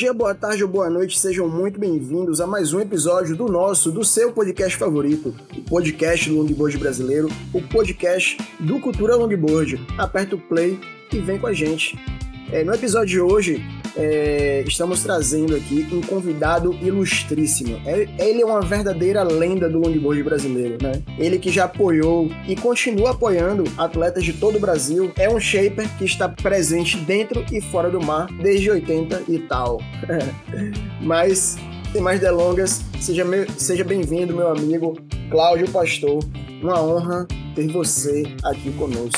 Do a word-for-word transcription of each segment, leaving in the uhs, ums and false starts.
dia, boa tarde ou boa noite, sejam muito bem-vindos a mais um episódio do nosso, do seu podcast favorito, o podcast do Longboard Brasileiro, o podcast do Cultura Longboard. Aperta o play e vem com a gente. É, no episódio de hoje, é, estamos trazendo aqui um convidado ilustríssimo. Ele é uma verdadeira lenda do longboard brasileiro, né? Ele que já apoiou e continua apoiando atletas de todo o Brasil. É um shaper que está presente dentro e fora do mar desde oitenta e tal. Mas, sem mais delongas, seja, meu, seja bem-vindo, meu amigo Cláudio Pastor. Uma honra ter você aqui conosco.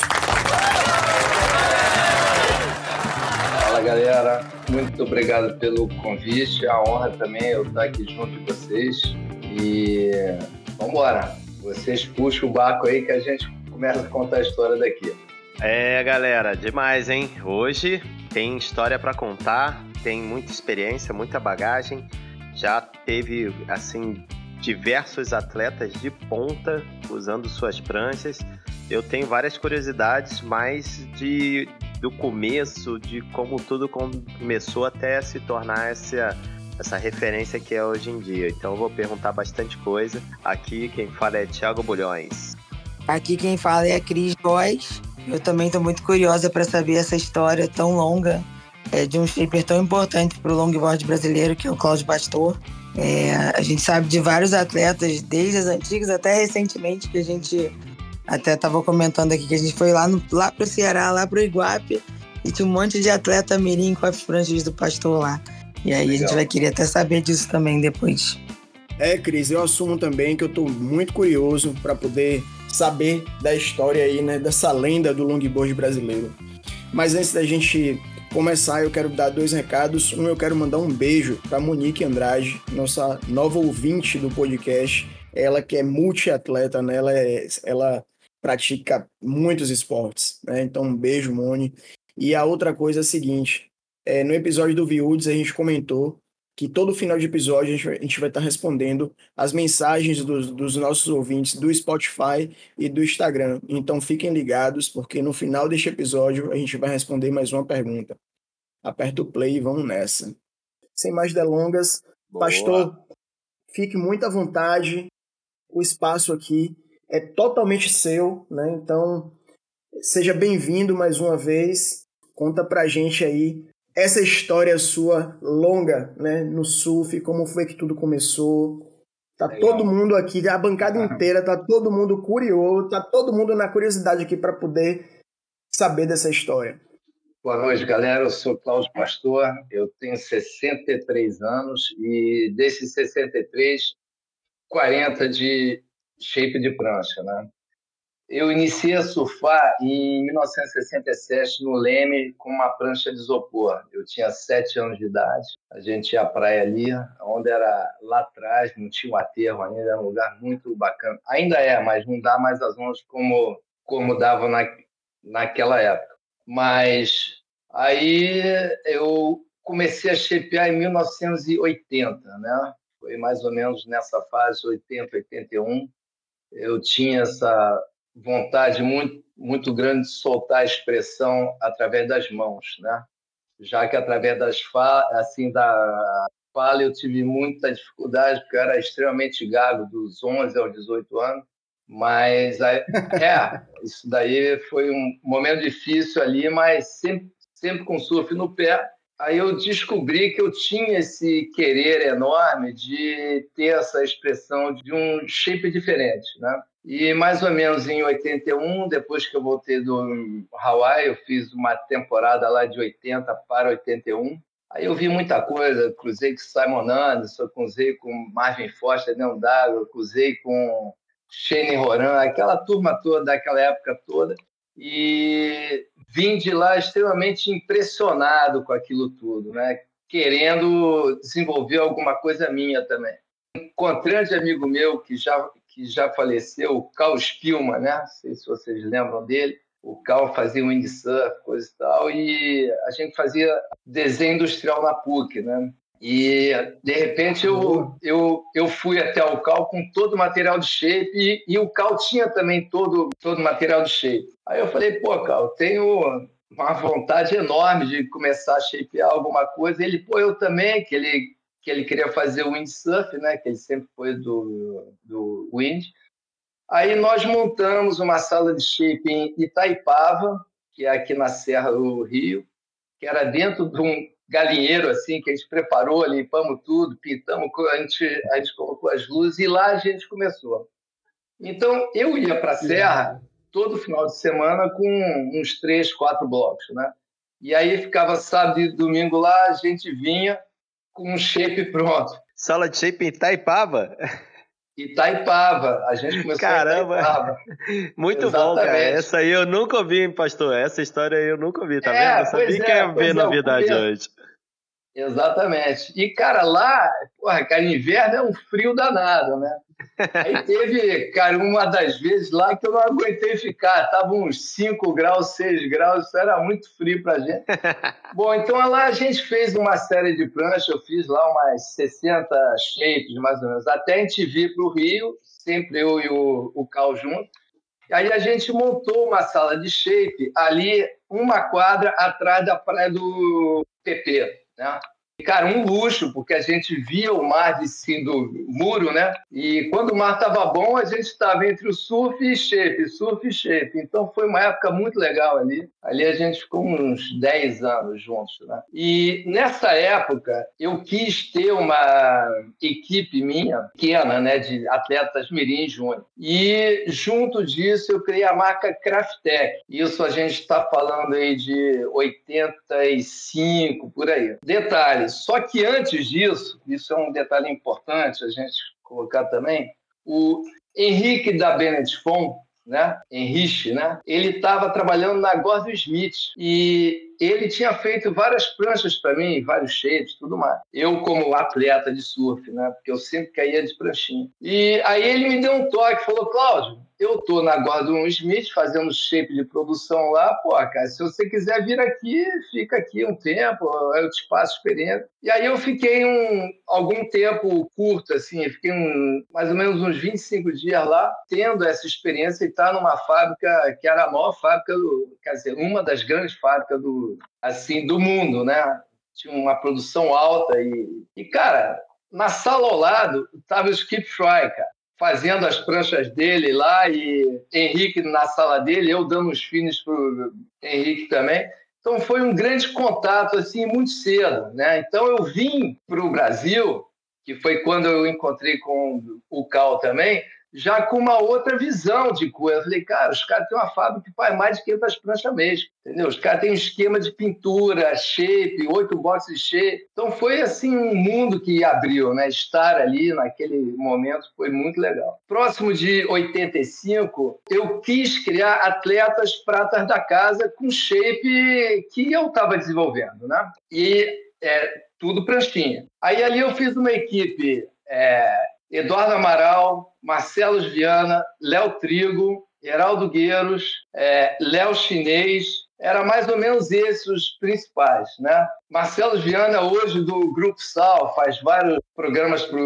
Fala, galera, muito obrigado pelo convite, a honra também é eu estar aqui junto de vocês e vamos embora, vocês puxam o barco aí que a gente começa a contar a história daqui. É, galera, demais, hein? Hoje tem história para contar, tem muita experiência, muita bagagem, já teve, assim, diversos atletas de ponta usando suas pranchas. Eu tenho várias curiosidades, mais de, do começo, de como tudo começou até se tornar essa, essa referência que é hoje em dia. Então eu vou perguntar bastante coisa. Aqui quem fala é Thiago Bulhões. Aqui quem fala é a Cris Góes. Eu também estou muito curiosa para saber essa história tão longa é, de um shaper tão importante para o longboard brasileiro, que é o Cláudio Pastor. É, a gente sabe de vários atletas, desde as antigas até recentemente, que a gente... Até estava comentando aqui que a gente foi lá, no, lá para o Ceará, lá para o Iguape, e tinha um monte de atleta mirim com as pranchas do Pastor lá. E aí Legal. A gente vai querer até saber disso também depois. É, Cris, eu assumo também que eu estou muito curioso para poder saber da história aí, né, dessa lenda do longboard brasileiro. Mas antes da gente começar, eu quero dar dois recados. Um, eu quero mandar um beijo para Monique Andrade, nossa nova ouvinte do podcast. Ela que é multiatleta, né? Ela, é, ela pratica muitos esportes, né? Então, um beijo, Moni. E a outra coisa é a seguinte, é, no episódio do Viúdes a gente comentou que todo final de episódio a gente vai, a gente vai estar respondendo as mensagens dos, dos nossos ouvintes do Spotify e do Instagram. Então, fiquem ligados, porque no final deste episódio a gente vai responder mais uma pergunta. Aperta o play e vamos nessa. Sem mais delongas, Boa. Pastor, fique muito à vontade. O espaço aqui é totalmente seu, né? Então, seja bem-vindo mais uma vez. Conta pra gente aí essa história sua longa, né? No surf, como foi que tudo começou. Tá Legal. Todo mundo aqui, a bancada inteira, tá todo mundo curioso, tá todo mundo na curiosidade aqui para poder saber dessa história. Boa noite, galera. Eu sou Cláudio Pastor, eu tenho sessenta e três anos e desses sessenta e três, quarenta de shape de prancha, né? Eu iniciei a surfar em mil novecentos e sessenta e sete no Leme com uma prancha de isopor. Eu tinha sete anos de idade. A gente ia à praia ali, onde era lá atrás, não tinha um aterro ainda, era um lugar muito bacana. Ainda é, mas não dá mais as ondas como, como dava na, naquela época. Mas aí eu comecei a shapear em mil novecentos e oitenta, né? Foi mais ou menos nessa fase, oitenta, oitenta e um. Eu tinha essa vontade muito, muito grande de soltar a expressão através das mãos, né? Já que através das fa- assim, da fala eu tive muita dificuldade, porque eu era extremamente gago dos onze aos dezoito anos. Mas, é, isso daí foi um momento difícil ali, mas sempre, sempre com surf no pé. Aí eu descobri que eu tinha esse querer enorme de ter essa expressão de um shape diferente, né? E mais ou menos em oitenta e um, depois que eu voltei do Hawaii, eu fiz uma temporada lá de oitenta para oitenta e um. Aí eu vi muita coisa, cruzei com Simon Anderson, cruzei com Marvin Foster dentro d'água, cruzei com Shane Horan, aquela turma toda daquela época toda. E vim de lá extremamente impressionado com aquilo tudo, né? Querendo desenvolver alguma coisa minha também. Encontrei um amigo meu que já, que já faleceu, o Carl Spielman, né? Não sei se vocês lembram dele. O Carl fazia windsurf, coisa e tal, e a gente fazia desenho industrial na P U C, né? E, de repente, eu, eu, eu fui até o Cal com todo o material de shape e, e o Cal tinha também todo todo o material de shape. Aí eu falei, pô, Cal, tenho, uma vontade enorme de começar a shapear alguma coisa. Ele, pô, eu também, que ele, que ele queria fazer o windsurf, né? Que ele sempre foi do, do wind. Aí nós montamos uma sala de shape em Itaipava, que é aqui na Serra do Rio, que era dentro de um galinheiro, assim, que a gente preparou, limpamos tudo, pintamos, a gente, a gente colocou as luzes e lá a gente começou. Então, eu ia para a Serra todo final de semana com uns três, quatro blocos, né? E aí ficava sábado e domingo lá, a gente vinha com um shape pronto. Sala de shape em Itaipava? Itaipava, a gente começou Caramba. em Itaipava. Muito Exatamente. Bom, cara. Essa aí eu nunca ouvi, hein, pastor? Essa história aí eu nunca ouvi, tá é, vendo? Eu sabia é, que ia ver é, novidade hoje. Exatamente. E, cara, lá, porra, cara, inverno é um frio danado, né? Aí teve, cara, uma das vezes lá que eu não aguentei ficar. Tava uns cinco graus, seis graus, isso era muito frio pra gente. Bom, então lá a gente fez uma série de pranchas, eu fiz lá umas sessenta shapes, mais ou menos, até a gente vir pro Rio, sempre eu e o, o Cal junto. E aí a gente montou uma sala de shape ali, uma quadra atrás da praia do P P, né? Cara, um luxo, porque a gente via o mar de cima do muro, né? E quando o mar estava bom, a gente estava entre o surf e shape, surf e shape. Então foi uma época muito legal ali. Ali a gente ficou uns dez anos juntos, né? E nessa época eu quis ter uma equipe minha, pequena, né? De atletas mirim júnior. E junto disso eu criei a marca Craftec. Isso a gente está falando aí de oitenta e cinco, por aí. Detalhe, só que antes disso, isso é um detalhe importante a gente colocar também, o Henrique da Bennett Fon, né? Henrique, né? Ele estava trabalhando na Gordon Smith e ele tinha feito várias pranchas para mim, vários shapes, tudo mais. Eu como atleta de surf, né? Porque eu sempre caía de pranchinha. E aí ele me deu um toque, falou, Cláudio, eu tô na Gordon Smith fazendo shape de produção lá, pô, cara, se você quiser vir aqui, fica aqui um tempo, eu te passo experiência. E aí eu fiquei um, algum tempo curto, assim, fiquei um, mais ou menos uns vinte e cinco dias lá, tendo essa experiência e estar numa fábrica que era a maior fábrica, do, quer dizer, uma das grandes fábricas do, assim, do mundo, né? Tinha uma produção alta e, e cara, na sala ao lado estava o Skip Fry, cara, fazendo as pranchas dele lá e Henrique na sala dele, eu dando os finis pro Henrique também. Então foi um grande contato assim muito cedo, né? Então eu vim para o Brasil, que foi quando eu encontrei com o Cal também, já com uma outra visão de coisa. Eu falei, cara, os caras têm uma fábrica que faz mais de quinhentas pranchas mês, entendeu? Os caras têm um esquema de pintura, shape, oito boxes de shape. Então foi assim um mundo que abriu, né? Estar ali naquele momento foi muito legal. Próximo de oitenta e cinco, eu quis criar atletas pratas da casa com shape que eu estava desenvolvendo, né? E é, tudo pranchinha. Aí ali eu fiz uma equipe... É, Eduardo Amaral, Marcelo Viana, Léo Trigo, Heraldo Gueiros, é, Léo Chinês, era mais ou menos esses os principais, né? Marcelo Viana, hoje do Grupo Sal, faz vários programas para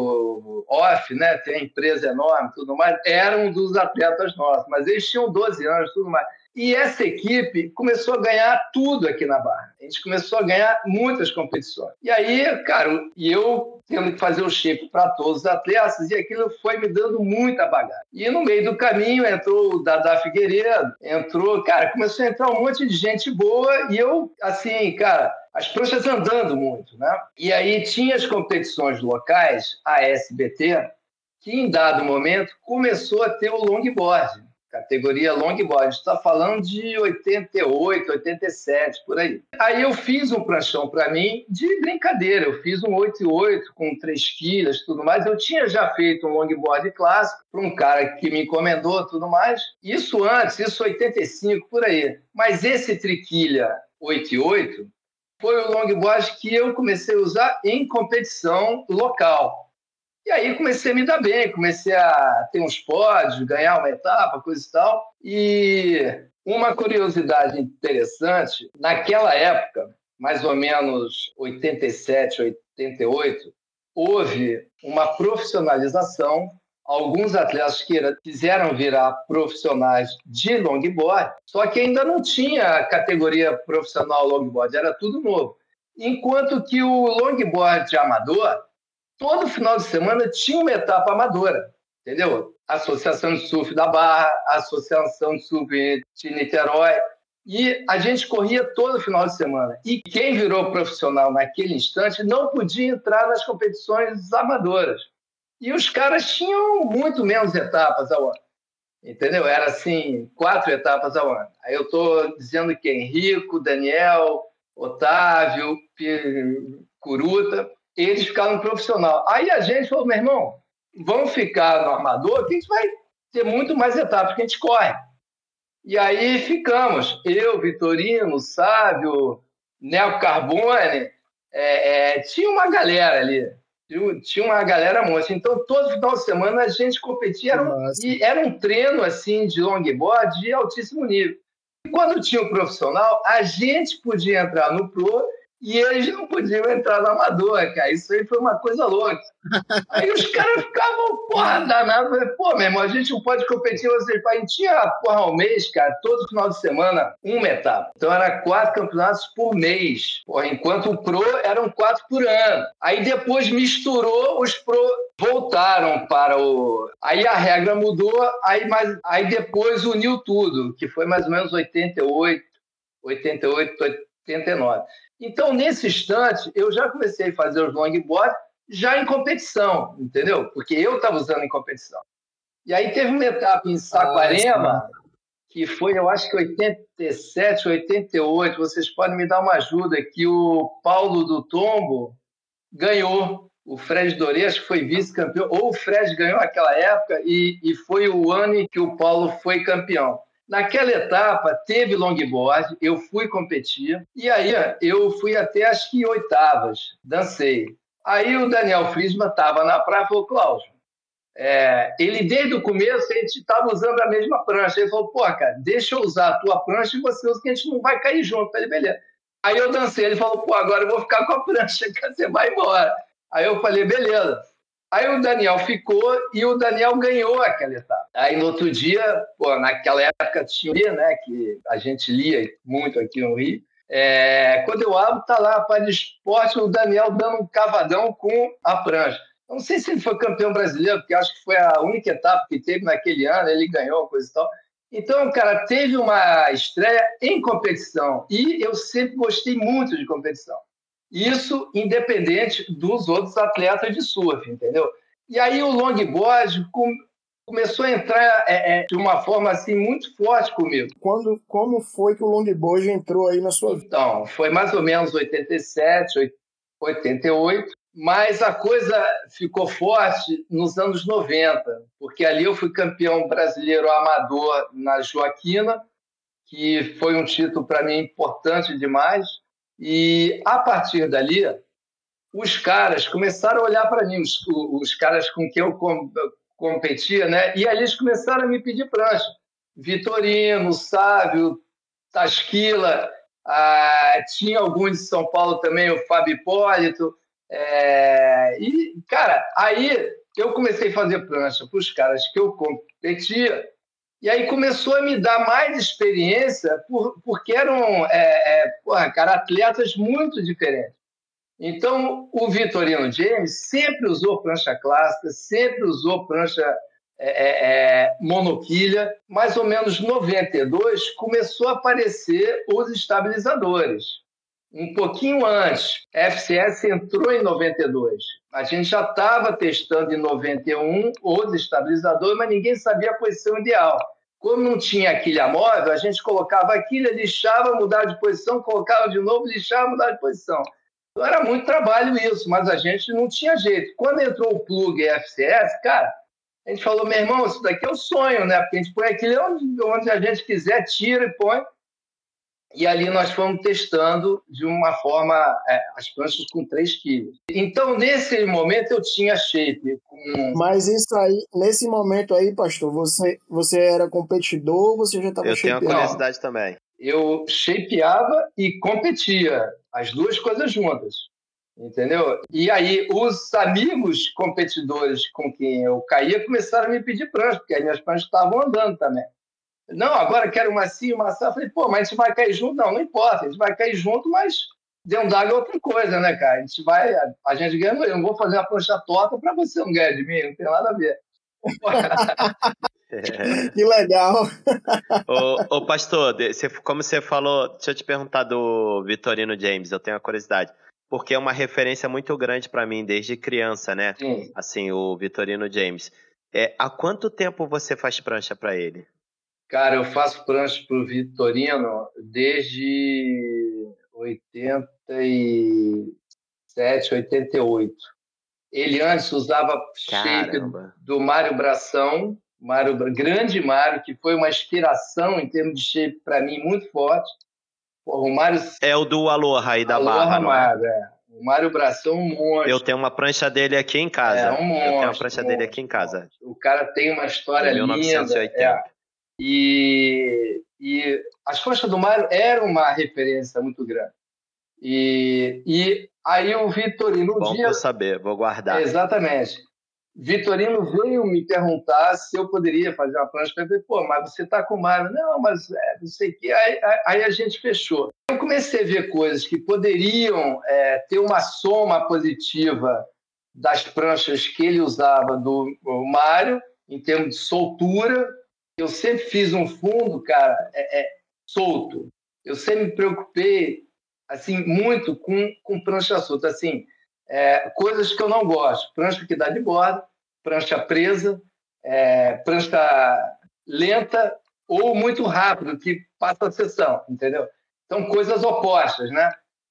o Off, né? Tem empresa enorme e tudo mais, era um dos atletas nossos, mas eles tinham doze anos e tudo mais. E essa equipe começou a ganhar tudo aqui na Barra. A gente começou a ganhar muitas competições. E aí, cara, e eu tendo que fazer o shape para todos os atletas, e aquilo foi me dando muita bagagem. E no meio do caminho entrou o Dadá Figueiredo, entrou, cara, começou a entrar um monte de gente boa, e eu, assim, cara, as pranchas andando muito, né? E aí tinha as competições locais, a S B T, que em dado momento começou a ter o longboard. Categoria longboard, a gente está falando de oitenta e oito, oitenta e sete, por aí. Aí eu fiz um pranchão para mim de brincadeira, eu fiz um oito e oito com três quilos e tudo mais. Eu tinha já feito um longboard clássico para um cara que me encomendou e tudo mais. Isso antes, isso oitenta e cinco, por aí. Mas esse triquilha oito e oito foi o longboard que eu comecei a usar em competição local. E aí comecei a me dar bem, comecei a ter uns pódios, ganhar uma etapa, coisa e tal. E uma curiosidade interessante, naquela época, mais ou menos oitenta e sete, oitenta e oito, houve uma profissionalização alguns atletas que quiseram virar profissionais de longboard, só que ainda não tinha categoria profissional longboard, era tudo novo. Enquanto que o longboard de amador, todo final de semana tinha uma etapa amadora, entendeu? Associação de Surf da Barra, Associação de Surf de Niterói, e a gente corria todo final de semana. E quem virou profissional naquele instante não podia entrar nas competições amadoras. E os caras tinham muito menos etapas ao ano, entendeu? Era assim, quatro etapas ao ano. Aí eu estou dizendo que Henrico, Daniel, Otávio, Curuta, eles ficaram no profissional. Aí a gente falou, meu irmão, vamos ficar no amador, que a gente vai ter muito mais etapas que a gente corre. E aí ficamos, eu, Vitorino, Sávio, Nel Carbone, é, é, tinha uma galera ali, tinha uma galera monstro. Então, todo final de semana a gente competia, era um, e era um treino assim, de longboard de altíssimo nível. E quando tinha o profissional, a gente podia entrar no pro e eles não podiam entrar no amador, cara. Isso aí foi uma coisa louca. Aí os caras ficavam, porra, danado. Falei, pô, meu irmão, a gente não pode competir. Você... A gente tinha, porra, ao mês, cara, todo final de semana, uma etapa. Então, era quatro campeonatos por mês. Porra, enquanto o pro eram quatro por ano. Aí depois misturou, os pro voltaram para o... Aí a regra mudou, aí, mais... aí depois uniu tudo, que foi mais ou menos oitenta e oito, oitenta e oito, oitenta e nove. Então, nesse instante, eu já comecei a fazer os longboard já em competição, entendeu? Porque eu estava usando em competição. E aí teve uma etapa em Saquarema, ah, que foi, eu acho que oitenta e sete, oitenta e oito, vocês podem me dar uma ajuda, que o Paulo do Tombo ganhou. O Fred Doré, acho que foi vice-campeão, ou o Fred ganhou naquela época, e, e foi o ano que o Paulo foi campeão. Naquela etapa, teve longboard, eu fui competir, e aí eu fui até, acho que oitavas, dancei. Aí o Daniel Friesman estava na praia e falou, Cláudio, é, ele desde o começo, a gente estava usando a mesma prancha. Ele falou, pô, cara, deixa eu usar a tua prancha e você usa, que a gente não vai cair junto. Eu falei, beleza. Aí eu dancei, ele falou, pô, agora eu vou ficar com a prancha, que você vai embora. Aí eu falei, beleza. Aí o Daniel ficou e o Daniel ganhou aquela etapa. Aí no outro dia, pô, naquela época tinha, né, que a gente lia muito aqui no Rio. É, quando eu abro, tá lá para esporte, o Daniel dando um cavadão com a prancha. Não sei se ele foi campeão brasileiro, porque acho que foi a única etapa que teve naquele ano, ele ganhou, coisa e tal. Então, cara, teve uma estreia em competição e eu sempre gostei muito de competição. Isso independente dos outros atletas de surf, entendeu? E aí o longboard com, começou a entrar é, é, de uma forma assim muito forte comigo. Quando, como foi que o longboard entrou aí na sua vida? Então, foi mais ou menos oitenta e sete, oitenta e oito, mas a coisa ficou forte nos anos noventa, porque ali eu fui campeão brasileiro amador na Joaquina, que foi um título para mim importante demais. E, a partir dali, os caras começaram a olhar para mim, os, os caras com quem eu com, competia, né? E aí eles começaram a me pedir prancha. Vitorino, Sávio, Tasquila, ah, tinha alguns de São Paulo também, o Fábio Hipólito. É, e, cara, aí eu comecei a fazer prancha para os caras que eu competia. E aí começou a me dar mais experiência, por, porque eram é, é, porra, cara, atletas muito diferentes. Então, o Vitorino James sempre usou prancha clássica, sempre usou prancha é, é, monoquilha. Mais ou menos em noventa e dois, começou a aparecer os estabilizadores. Um pouquinho antes, a F C S entrou em noventa e dois. A gente já estava testando em noventa e um os estabilizadores, mas ninguém sabia a posição ideal. Como não tinha a quilha móvel, a gente colocava a quilha, lixava, mudava de posição, colocava de novo, lixava, mudava de posição. Então era muito trabalho isso, mas a gente não tinha jeito. Quando entrou o plug e a F C S, cara, a gente falou, meu irmão, isso daqui é o sonho, né? Porque a gente põe a quilha onde, onde a gente quiser, tira e põe. E ali nós fomos testando de uma forma, é, as pranchas com três quilos. Então, nesse momento, eu tinha shape. Com... Mas isso aí, nesse momento aí, pastor, você, você era competidor ou você já estava shapeando? Eu tenho a curiosidade também. Eu shapeava e competia, as duas coisas juntas. entendeu? E aí os amigos competidores com quem eu caía começaram a me pedir prancha, porque as minhas pranchas estavam andando também. Não, agora quero uma assim, uma assim. Eu falei, pô, mas a gente vai cair junto? Não, não importa, a gente vai cair junto, mas dentro d'água é outra coisa, né, cara? A gente vai, a, a gente ganha, eu não vou fazer uma prancha torta para você não ganhar de mim, não tem nada a ver. Que legal. ô, ô, pastor, você, como você falou, deixa eu te perguntar do Vitorino James, eu tenho uma curiosidade. Porque é uma referência muito grande para mim desde criança, né? Sim. Assim, o Vitorino James. É, há quanto tempo você faz prancha para ele? Cara, eu faço prancha pro Vitorino desde oitenta e sete, oitenta e oito. Ele antes usava shape Caramba. do Mário Bração, Mário, grande Mário, que foi uma inspiração em termos de shape para mim muito forte. Porra, o Mário... É o do Aloha aí da Aloha Barra, não é? Mário, é. O Mário Bração é um monstro. Eu tenho uma prancha dele aqui em casa. É, um monstro. Eu tenho uma prancha um dele monstro, aqui em casa. monstro. O cara tem uma história de mil novecentos e oitenta. linda. É. E, e as pranchas do Mário eram uma referência muito grande. E, e aí o Vitorino... Um Bom dia, pra eu saber, vou guardar. Exatamente. Vitorino veio me perguntar se eu poderia fazer uma prancha. Eu falei, pô, mas você tá com o Mário? Não, mas é, não sei o quê. Aí, aí a gente fechou. Eu comecei a ver coisas que poderiam é, ter uma soma positiva das pranchas que ele usava do Mário, em termos de soltura. Eu sempre fiz um fundo, cara, é, é, solto. Eu sempre me preocupei assim, muito com, com prancha solta. Assim, é, coisas que eu não gosto. Prancha que dá de borda, prancha presa, é, prancha lenta ou muito rápido, que passa a sessão, entendeu? São coisas opostas, né?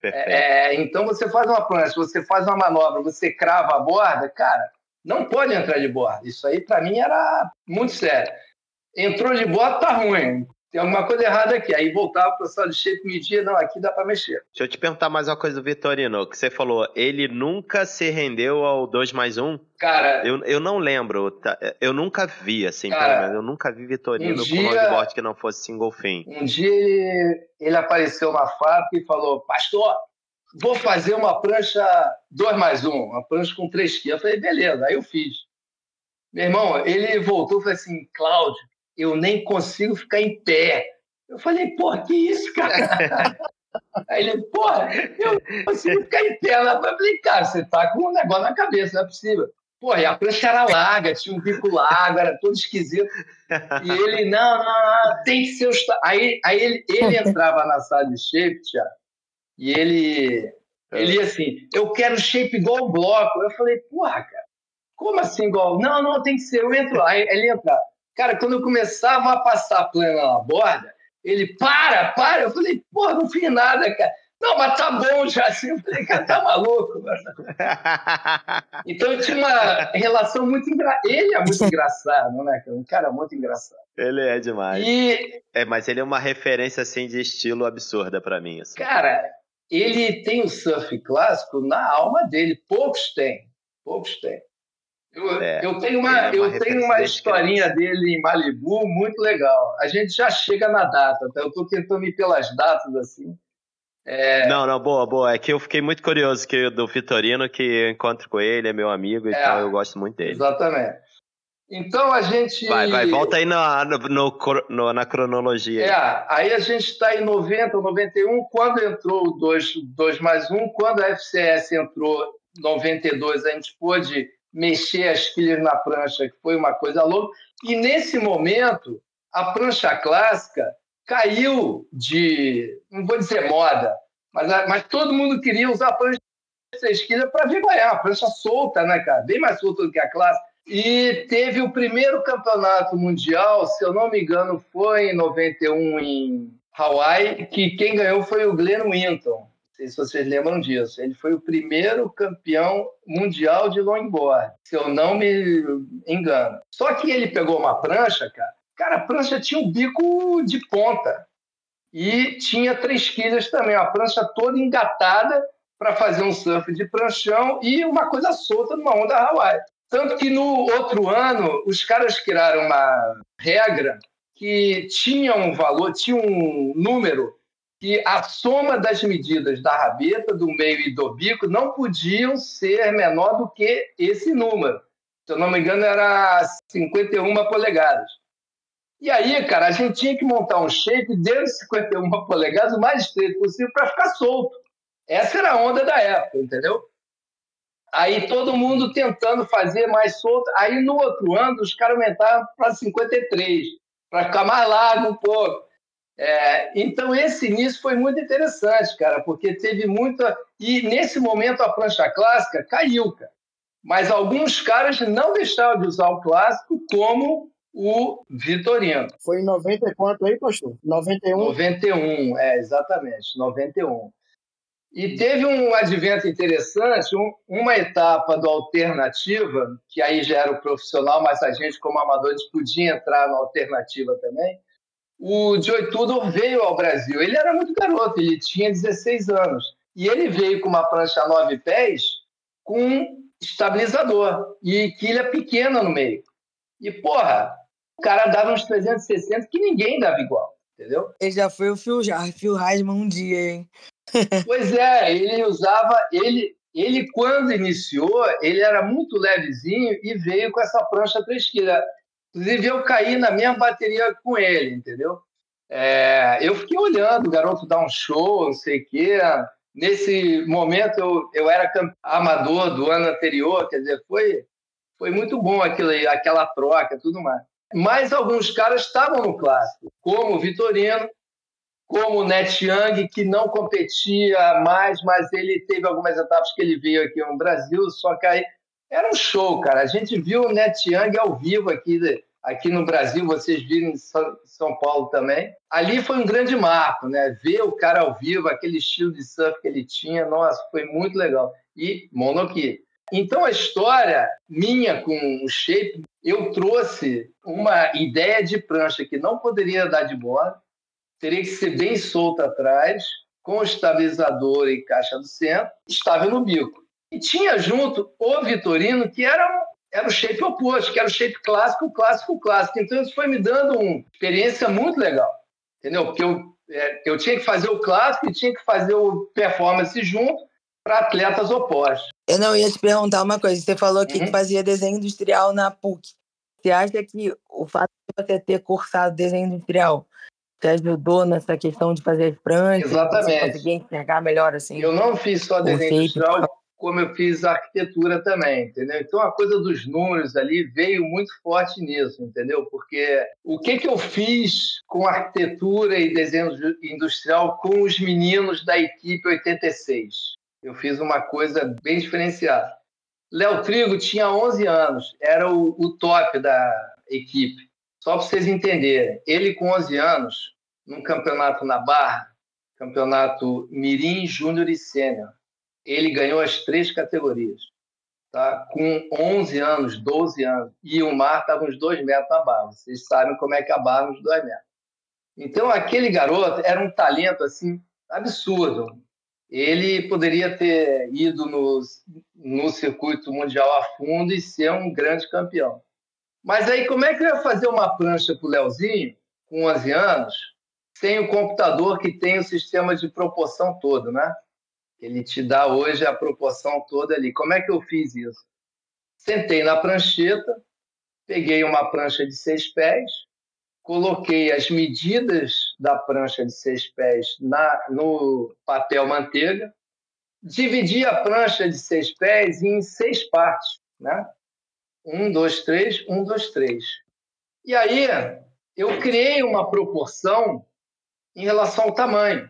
É, então, você faz uma prancha, você faz uma manobra, você crava a borda, cara, não pode entrar de borda. Isso aí, para mim, era muito sério. Entrou de borda, tá ruim. Tem alguma coisa errada aqui. Aí voltava para o sala de shape, media, não, aqui dá para mexer. Deixa eu te perguntar mais uma coisa do Vitorino, que você falou, ele nunca se rendeu ao dois mais um? Cara... Eu, eu não lembro, tá? Eu nunca vi, assim, cara, pelo menos, eu nunca vi Vitorino um dia, com longboard que não fosse single fin. Um dia ele, ele apareceu na fábrica e falou, pastor, vou fazer uma prancha dois mais um, uma prancha com três quilos. Eu falei, beleza, aí eu fiz. Meu irmão, ele voltou e falou assim, Cláudio, eu nem consigo ficar em pé. Eu falei, porra, que isso, cara? Aí ele, porra, eu não consigo ficar em pé. Eu falei, cara, você tá com um negócio na cabeça, não é possível. Porra, e a prancha era larga, tinha um bico largo, era todo esquisito. E ele, não, não, não, tem que ser os... Aí, aí ele, ele entrava na sala de shape, Thiago, e ele, ele ia assim, eu quero shape igual o bloco. Eu falei, porra, cara, como assim igual? Não, não, tem que ser, eu entro lá. Aí ele entrava. Cara, quando eu começava a passar plana na borda, ele, para, para. Eu falei, porra, não fiz nada, cara. Não, mas tá bom já, assim. Eu falei, cara, tá maluco, mano. Então tinha uma relação muito engraçada. Ele é muito engraçado, né, cara? Um cara muito engraçado. Ele é demais. E... É, mas ele é uma referência, assim, de estilo absurda pra mim, assim. Cara, ele tem o surf clássico na alma dele. Poucos têm, poucos têm. Eu, é, eu tenho uma, é uma, eu tenho uma historinha dele em Malibu muito legal. A gente já chega na data, tá? Eu estou tentando ir pelas datas assim. É... Não, não, boa, boa. É que eu fiquei muito curioso que do Vitorino, que eu encontro com ele, é meu amigo, é, então eu gosto muito dele. Exatamente. Então a gente... Vai, vai, volta aí na, no, no, na cronologia. É, aí a gente está em noventa, noventa e um, quando entrou o dois mais um, quando a F C S entrou em noventa e dois, a gente pôde mexer as quilhas na prancha, que foi uma coisa louca. E nesse momento, a prancha clássica caiu de, não vou dizer moda, mas, mas todo mundo queria usar a prancha de seis quilhas para vigorar, a prancha solta, né, cara? Bem mais solta do que a clássica. E teve o primeiro campeonato mundial, se eu não me engano, foi em noventa e um em Hawaii, que quem ganhou foi o Glenn Winton. Não sei se vocês lembram disso. Ele foi o primeiro campeão mundial de longboard, se eu não me engano. Só que ele pegou uma prancha, cara. Cara, a prancha tinha um bico de ponta. E tinha três quilhas também. A prancha toda engatada para fazer um surf de pranchão e uma coisa solta numa onda Hawaii. Tanto que no outro ano, os caras criaram uma regra que tinha um valor, tinha um número que a soma das medidas da rabeta, do meio e do bico não podiam ser menor do que esse número. Se eu não me engano, era cinquenta e uma polegadas. E aí, cara, a gente tinha que montar um shape dentro de cinquenta e uma polegadas, o mais estreito possível, para ficar solto. Essa era a onda da época, entendeu? Aí todo mundo tentando fazer mais solto. Aí no outro ano, os caras aumentaram para cinquenta e três, para ficar mais largo um pouco. É, então, esse início foi muito interessante, cara, porque teve muita... E, nesse momento, a prancha clássica caiu, cara. Mas alguns caras não deixaram de usar o clássico, como o Vitorino. Foi em noventa e quanto aí, pastor? noventa e um? noventa e um, é, exatamente, noventa e um. E teve um advento interessante, um, uma etapa do Alternativa, que aí já era o profissional, mas a gente, como amadores, podia entrar na Alternativa também. O Joey Tudor veio ao Brasil. Ele era muito garoto, ele tinha dezesseis anos. E ele veio com uma prancha nove pés com estabilizador e quilha pequena no meio. E, porra, o cara dava uns trezentos e sessenta que ninguém dava igual, entendeu? Ele já foi o Phil, Phil Heisman um dia, hein? Pois é, ele usava... Ele, ele, quando iniciou, ele era muito levezinho e veio com essa prancha três quilos. Inclusive, eu caí na mesma bateria com ele, entendeu? É, eu fiquei olhando o garoto dar um show, não sei o quê. Nesse momento, eu, eu era amador do ano anterior, quer dizer, foi, foi muito bom aquilo aí, aquela troca, tudo mais. Mas alguns caras estavam no clássico, como o Vitorino, como o Net Young, que não competia mais, mas ele teve algumas etapas que ele veio aqui no Brasil, só que aí era um show, cara. A gente viu o Net Young ao vivo aqui, aqui no Brasil, vocês viram em São Paulo também. Ali foi um grande marco, né? Ver o cara ao vivo, aquele estilo de surf que ele tinha, nossa, foi muito legal. E monoquê. Então, a história minha com o shape, eu trouxe uma ideia de prancha que não poderia dar de borda, teria que ser bem solta atrás, com estabilizador e caixa do centro, estável no bico. E tinha junto o Vitorino, que era, era o shape oposto, que era o shape clássico, clássico, clássico. Então, isso foi me dando uma experiência muito legal, entendeu? Porque eu, é, eu tinha que fazer o clássico e tinha que fazer o performance junto para atletas opostos. Eu não ia te perguntar uma coisa. Você falou aqui Uhum. que fazia desenho industrial na P U C. Você acha que o fato de você ter cursado desenho industrial te ajudou nessa questão de fazer as pranchas? Exatamente. Você conseguia enxergar melhor assim? Eu não fiz só desenho shape, industrial, como eu fiz arquitetura também, entendeu? Então, a coisa dos números ali veio muito forte nisso, entendeu? Porque o que, que eu fiz com arquitetura e desenho industrial com os meninos da equipe oitenta e seis? Eu fiz uma coisa bem diferenciada. Léo Trigo tinha onze anos, era o, o top da equipe. Só para vocês entenderem, ele com onze anos, num campeonato na Barra, campeonato Mirim, Júnior e Sênior, ele ganhou as três categorias. Tá? Com onze anos, doze anos, e o mar estava uns dois metros na barra. Vocês sabem como é que a barra uns dois metros. Então, aquele garoto era um talento assim, absurdo. Ele poderia ter ido no, no circuito mundial a fundo e ser um grande campeão. Mas aí, como é que eu ia fazer uma prancha para o Leozinho, com onze anos, sem o computador que tem o sistema de proporção todo, né? Ele te dá hoje a proporção toda ali. Como é que eu fiz isso? Sentei na prancheta, peguei uma prancha de seis pés, coloquei as medidas da prancha de seis pés na, no papel manteiga, dividi a prancha de seis pés em seis partes, né? Um, dois, três, um, dois, três. E aí eu criei uma proporção em relação ao tamanho.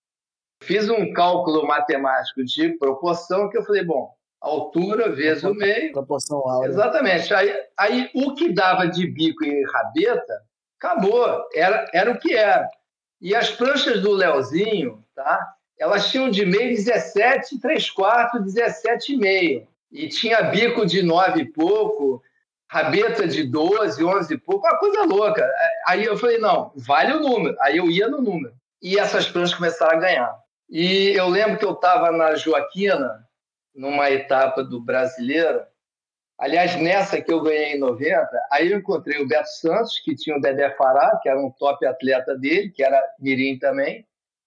Fiz um cálculo matemático de proporção que eu falei, bom, altura vezes o meio. Proporção áurea. Exatamente. Aí, aí o que dava de bico e rabeta, acabou. Era, era o que era. E as pranchas do Leozinho, tá? Elas tinham de meio dezessete, três quartos, dezessete e meio. E tinha bico de nove e pouco, rabeta de doze, onze e pouco, uma coisa louca. Aí eu falei, não, vale o número. Aí eu ia no número. E essas pranchas começaram a ganhar. E eu lembro que eu estava na Joaquina, numa etapa do Brasileiro. Aliás, nessa que eu ganhei em noventa, aí eu encontrei o Beto Santos, que tinha o Dedé Fará, que era um top atleta dele, que era mirim também.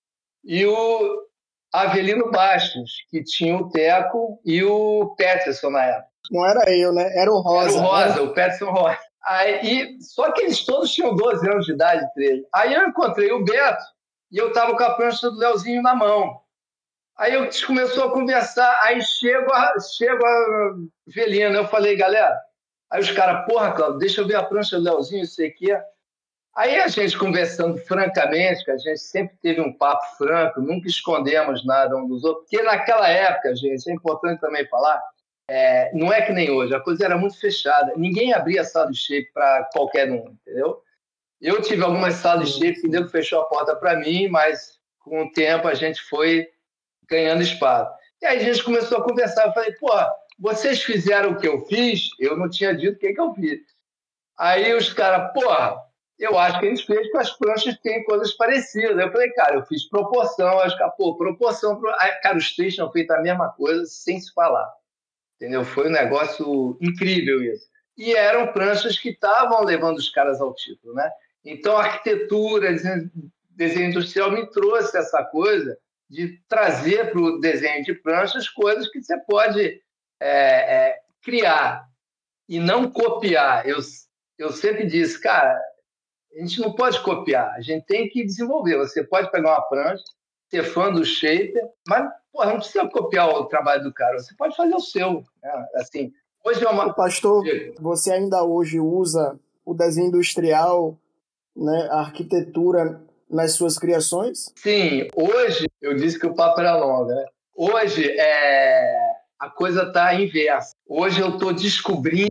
e o Avelino Bastos, que tinha o Teco e o Peterson na época. Não era eu, né? Era o Rosa. Era o Rosa, era... o Peterson Rosa. Aí, só que eles todos tinham doze anos de idade, treze. Aí eu encontrei o Beto e eu estava com a prancha do Leozinho na mão. Aí a gente começou a conversar, aí chego a, chego a Velina, eu falei, galera, aí os caras, porra, Cláudio, deixa eu ver a prancha do Leozinho, isso aqui. Aí a gente conversando francamente, que a gente sempre teve um papo franco, nunca escondemos nada um dos outros, porque naquela época, gente, é importante também falar, é, não é que nem hoje, a coisa era muito fechada, ninguém abria sala de shape para qualquer um, entendeu? Eu tive algumas salas de shape que nego fechou a porta para mim, mas com o tempo a gente foi ganhando espaço. E aí a gente começou a conversar. Eu falei, pô, vocês fizeram o que eu fiz? Eu não tinha dito o que, que eu fiz. Aí os caras, porra, eu acho que a gente fez com as pranchas tem coisas parecidas. Eu falei, cara, eu fiz proporção. Acho que, pô, proporção. Aí, cara, os três tinham feito a mesma coisa sem se falar. Entendeu? Foi um negócio incrível isso. E eram pranchas que estavam levando os caras ao título, né? Então, a arquitetura, desenho industrial me trouxe essa coisa de trazer para o desenho de pranchas coisas que você pode é, é, criar e não copiar. Eu, eu sempre disse, cara, a gente não pode copiar, a gente tem que desenvolver. Você pode pegar uma prancha, ser fã do shaper, mas porra, não precisa copiar o trabalho do cara, você pode fazer o seu. Né? Assim, hoje é uma... Pastor, você ainda hoje usa o desenho industrial, né, a arquitetura nas suas criações? Sim, hoje, eu disse que o papo era longo, né? Hoje é, a coisa está inversa. Hoje eu estou descobrindo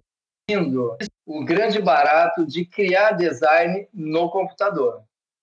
o grande barato de criar design no computador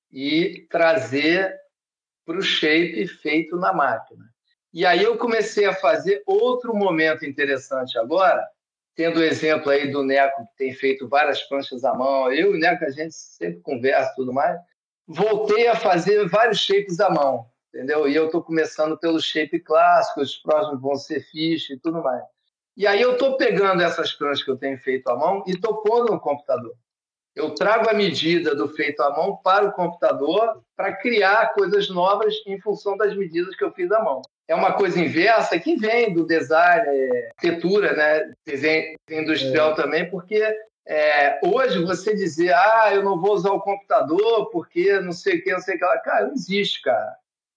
e trazer para o shape feito na máquina. E aí eu comecei a fazer outro momento interessante agora, tendo o exemplo aí do Neco, que tem feito várias pranchas à mão. Eu e o Neco, a gente sempre conversa e tudo mais. Voltei a fazer vários shapes à mão, entendeu? E eu estou começando pelo shape clássico, os próximos vão ser fish e tudo mais. E aí eu estou pegando essas pranchas que eu tenho feito à mão e estou pondo no computador. Eu trago a medida do feito à mão para o computador para criar coisas novas em função das medidas que eu fiz à mão. É uma coisa inversa que vem do design, é, arquitetura, né? Desenho industrial é. também, porque é, hoje você dizer, ah, eu não vou usar o computador porque não sei o que, não sei o que lá. Cara, não existe, cara.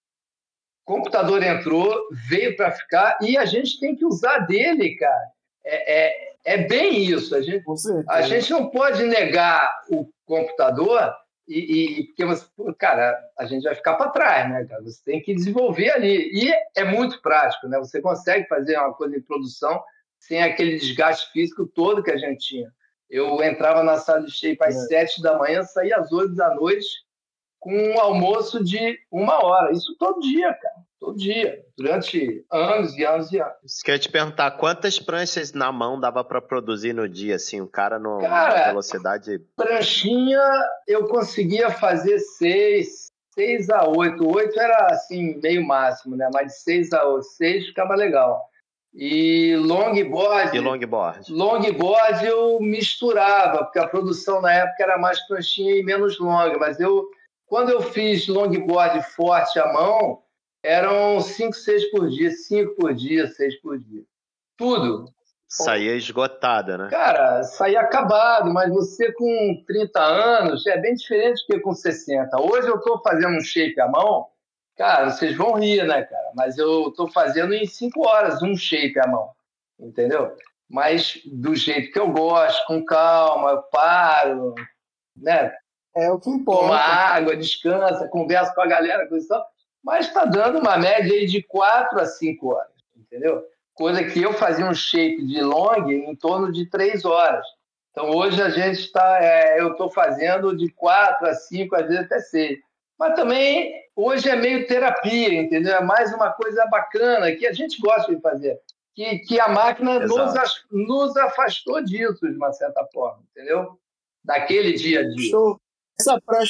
O computador entrou, veio para ficar e a gente tem que usar dele, cara. É, é, é bem isso. A gente, a gente não pode negar o computador e, e porque você, cara, a gente vai ficar para trás, né, cara? Você tem que desenvolver ali. E é muito prático, né? Você consegue fazer uma coisa em produção sem aquele desgaste físico todo que a gente tinha. Eu entrava na sala de shape às é. sete da manhã, saía às oito da noite com um almoço de uma hora. Isso todo dia, cara. Todo dia. Durante anos e anos e anos. Isso que eu ia te perguntar, quantas pranchas na mão dava para produzir no dia, assim, um cara no, cara, na velocidade... Pranchinha, eu conseguia fazer seis, seis a oito. Oito era, assim, meio máximo, né? Mas de seis a oito, seis ficava legal. E longboard... E longboard? Longboard eu misturava, porque a produção na época era mais pranchinha e menos longa. Mas eu, quando eu fiz longboard forte à mão, eram cinco, seis por dia. Cinco por dia, seis por dia. Tudo. Saía esgotada, né? Cara, saía acabado, mas você com trinta anos é bem diferente do que com sessenta. Hoje eu estou fazendo um shape à mão, cara, vocês vão rir, né, cara? Mas eu estou fazendo em cinco horas um shape à mão, entendeu? Mas do jeito que eu gosto, com calma, eu paro, né? É o que importa. Toma água, descansa, conversa com a galera, coisa e tal. Mas está dando uma média aí de quatro a cinco horas, entendeu? Coisa que eu fazia um shape de long em torno de três horas. Então, hoje a gente está... É, eu estou fazendo de quatro a cinco, às vezes até seis. Mas também, hoje é meio terapia, entendeu? É mais uma coisa bacana que a gente gosta de fazer. Que, que a máquina nos, nos afastou disso, de uma certa forma, entendeu? Daquele dia a dia. Show. Essa prancha,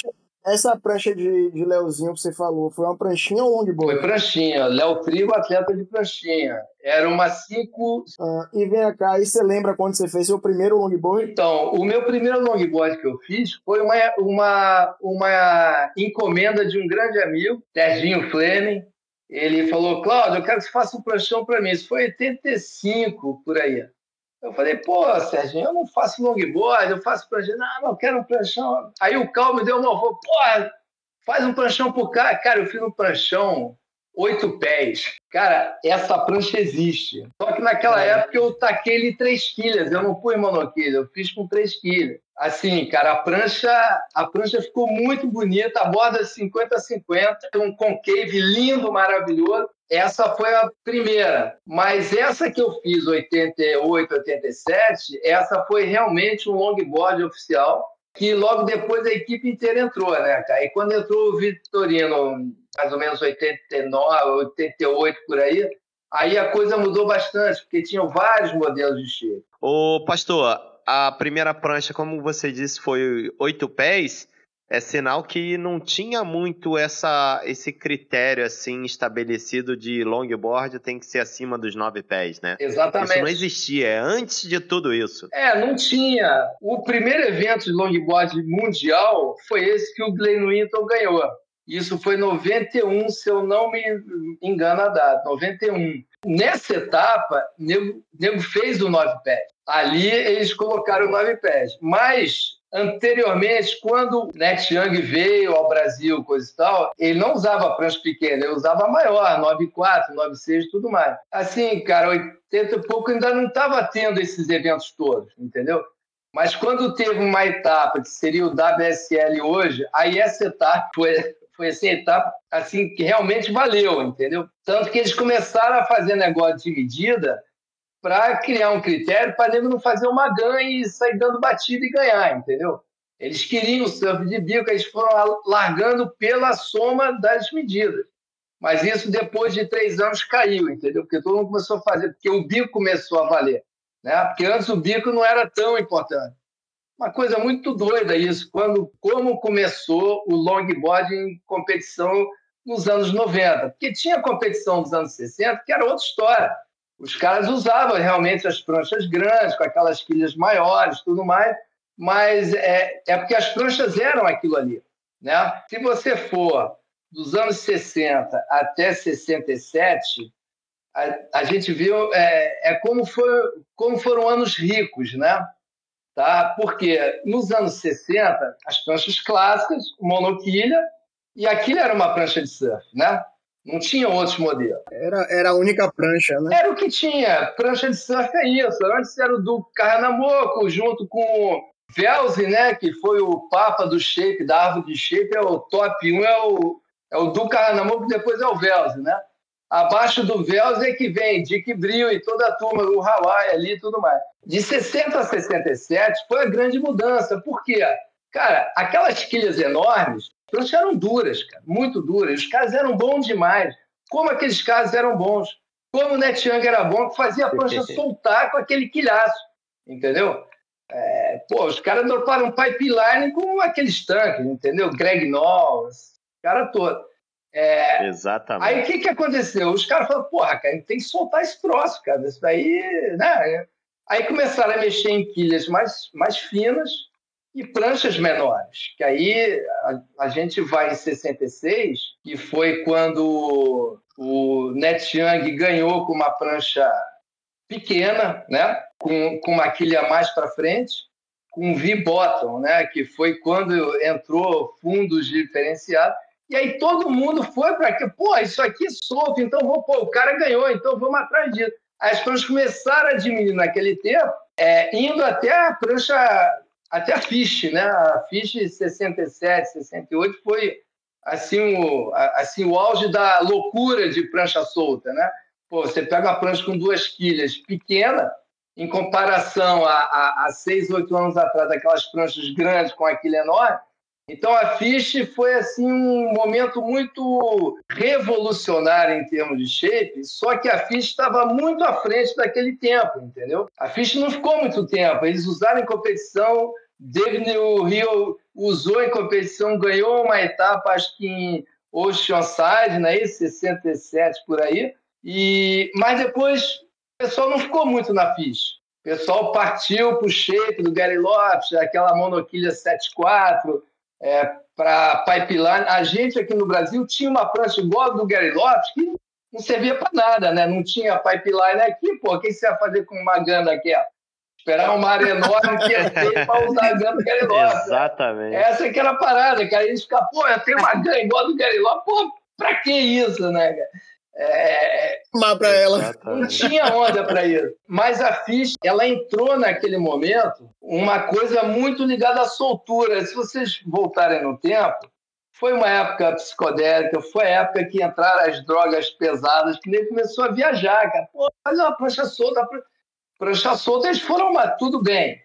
Essa prancha de, de Leozinho que você falou, foi uma pranchinha ou longboard? Foi pranchinha. Léo Trigo, atleta de pranchinha. Era uma cinco... Ah, e vem cá, e você lembra quando você fez seu primeiro longboard? Então, o meu primeiro longboard que eu fiz foi uma, uma, uma encomenda de um grande amigo, Serginho Fleming. Ele falou, Cláudio, eu quero que você faça um pranchão para mim. Isso foi em oitenta e cinco, por aí. Eu falei, pô, Serginho, eu não faço longboard, eu faço pranchão. Não, não, eu quero um pranchão. Aí o Cal me deu uma voz, pô, faz um pranchão pro cara. Cara, eu fiz um pranchão oito pés. Cara, essa prancha existe. Só que naquela época eu taquei ele três quilhas. Eu não pus monoquilha, eu fiz com três quilhas. Assim, cara, a prancha, a prancha ficou muito bonita, a borda cinquenta a cinquenta, um concave lindo, maravilhoso. Essa foi a primeira. Mas essa que eu fiz, oitenta e oito, oitenta e sete, essa foi realmente um longboard oficial, que logo depois a equipe inteira entrou, né, cara? E quando entrou o Vitorino, mais ou menos oitenta e nove, oitenta e oito, por aí, aí a coisa mudou bastante, porque tinham vários modelos de shape. Ô, pastor, a primeira prancha, como você disse, foi oito pés, é sinal que não tinha muito essa, esse critério assim estabelecido de longboard tem que ser acima dos nove pés, né? Exatamente. Isso não existia, é antes de tudo isso. É, não tinha. O primeiro evento de longboard mundial foi esse que o Glenn Winton ganhou. Isso foi em noventa e um, se eu não me engano a data, noventa e um. Nessa etapa, o nego, nego fez o nove pés. Ali eles colocaram o nove pés. Mas, anteriormente, quando o Net Young veio ao Brasil, coisa e tal, ele não usava prancha pequena, ele usava a maior, nove quatro, nove seis e tudo mais. Assim, cara, oitenta e pouco ainda não estava tendo esses eventos todos, entendeu? Mas quando teve uma etapa, que seria o W S L hoje, aí essa etapa foi... Foi essa etapa assim, que realmente valeu, entendeu? Tanto que eles começaram a fazer negócio de medida para criar um critério para nego não fazer uma ganha e sair dando batida e ganhar, entendeu? Eles queriam o surf de bico, eles foram largando pela soma das medidas. Mas isso, depois de três anos, caiu, entendeu? Porque todo mundo começou a fazer, porque o bico começou a valer, né? Porque antes o bico não era tão importante. Uma coisa muito doida isso, quando, como começou o longboard em competição nos anos noventa. Porque tinha competição dos anos sessenta, que era outra história. Os caras usavam realmente as pranchas grandes, com aquelas quilhas maiores, tudo mais, mas é, é porque as pranchas eram aquilo ali, né? Se você for dos anos sessenta até sessenta e sete, a, a gente viu é, é como, foi, como foram anos ricos, né? Tá? Porque nos anos sessenta, as pranchas clássicas, monoquilha, e aquilo era uma prancha de surf, né? Não tinha outros modelos. Era, era a única prancha, né? Era o que tinha. Prancha de surf é isso. Antes era o do Carnamoco, junto com o Velze, né? Que foi o papa do shape, da árvore de shape, é o top um, é o, é o do Carnamoco, depois é o Velze, né? Abaixo do Velze é que vem Dick Bril e toda a turma, o Hawaii ali e tudo mais. De sessenta a sessenta e sete foi a grande mudança. Por quê? Cara, aquelas quilhas enormes, as pranchas eram duras, cara, muito duras. Os caras eram bons demais. Como aqueles caras eram bons. Como o Net Young era bom, que fazia a prancha soltar com aquele quilhaço. Entendeu? É, pô, os caras droparam um pipeline com aqueles tanques, entendeu? Greg Knowles, cara todo. É, Exatamente. Aí o que, que aconteceu? Os caras falaram, porra, cara, a gente tem que soltar esse troço, cara. Isso daí, né? Aí começaram a mexer em quilhas mais, mais finas e pranchas menores. Que aí a, a gente vai em sessenta e seis, que foi quando o Net Young ganhou com uma prancha pequena, né? Com, com uma quilha mais para frente, com V-bottom, né? Que foi quando entrou fundos diferenciados. E aí todo mundo foi para aqui, pô, isso aqui é solto, então vou, pô, o cara ganhou, então vamos atrás disso. Aí as pranchas começaram a diminuir naquele tempo, é, indo até a prancha, até a Fish, né? A Fish sessenta e sete, sessenta e oito foi assim o, assim, o auge da loucura de prancha solta, né? Pô, você pega uma prancha com duas quilhas pequena, em comparação a, a, a seis, oito anos atrás, aquelas pranchas grandes com a quilha enorme. Então, a Fish foi assim, um momento muito revolucionário em termos de shape, só que a Fish estava muito à frente daquele tempo, entendeu? A Fish não ficou muito tempo, eles usaram em competição David o Rio usou em competição, ganhou uma etapa, acho que em Oceanside, não é isso? sessenta e sete por aí. E, mas depois o pessoal não ficou muito na F I S. O pessoal partiu para o shape do Gary Lopes, aquela monoquilha sete quatro, é, para pipeline. A gente aqui no Brasil tinha uma prancha igual a do Gary Lopes que não servia para nada, né? Não tinha pipeline aqui, pô. O que você ia fazer com uma ganda daquela? Esperar uma área enorme que ia ter para usar a ganda do Gary Lopes. Exatamente. Né? Essa que era a parada, cara. A gente fica, pô, eu tenho uma ganda igual a do Gary Lopes. Pô, pra que isso, né, cara? É... Mas pra ela. Exatamente. Não tinha onda para isso. Mas a F I S, ela entrou naquele momento uma coisa muito ligada à soltura. Se vocês voltarem no tempo, foi uma época psicodélica, foi a época que entraram as drogas pesadas, que nem começou a viajar, cara. Pô, faz uma prancha solta, prancha solta, eles foram, mas tudo bem.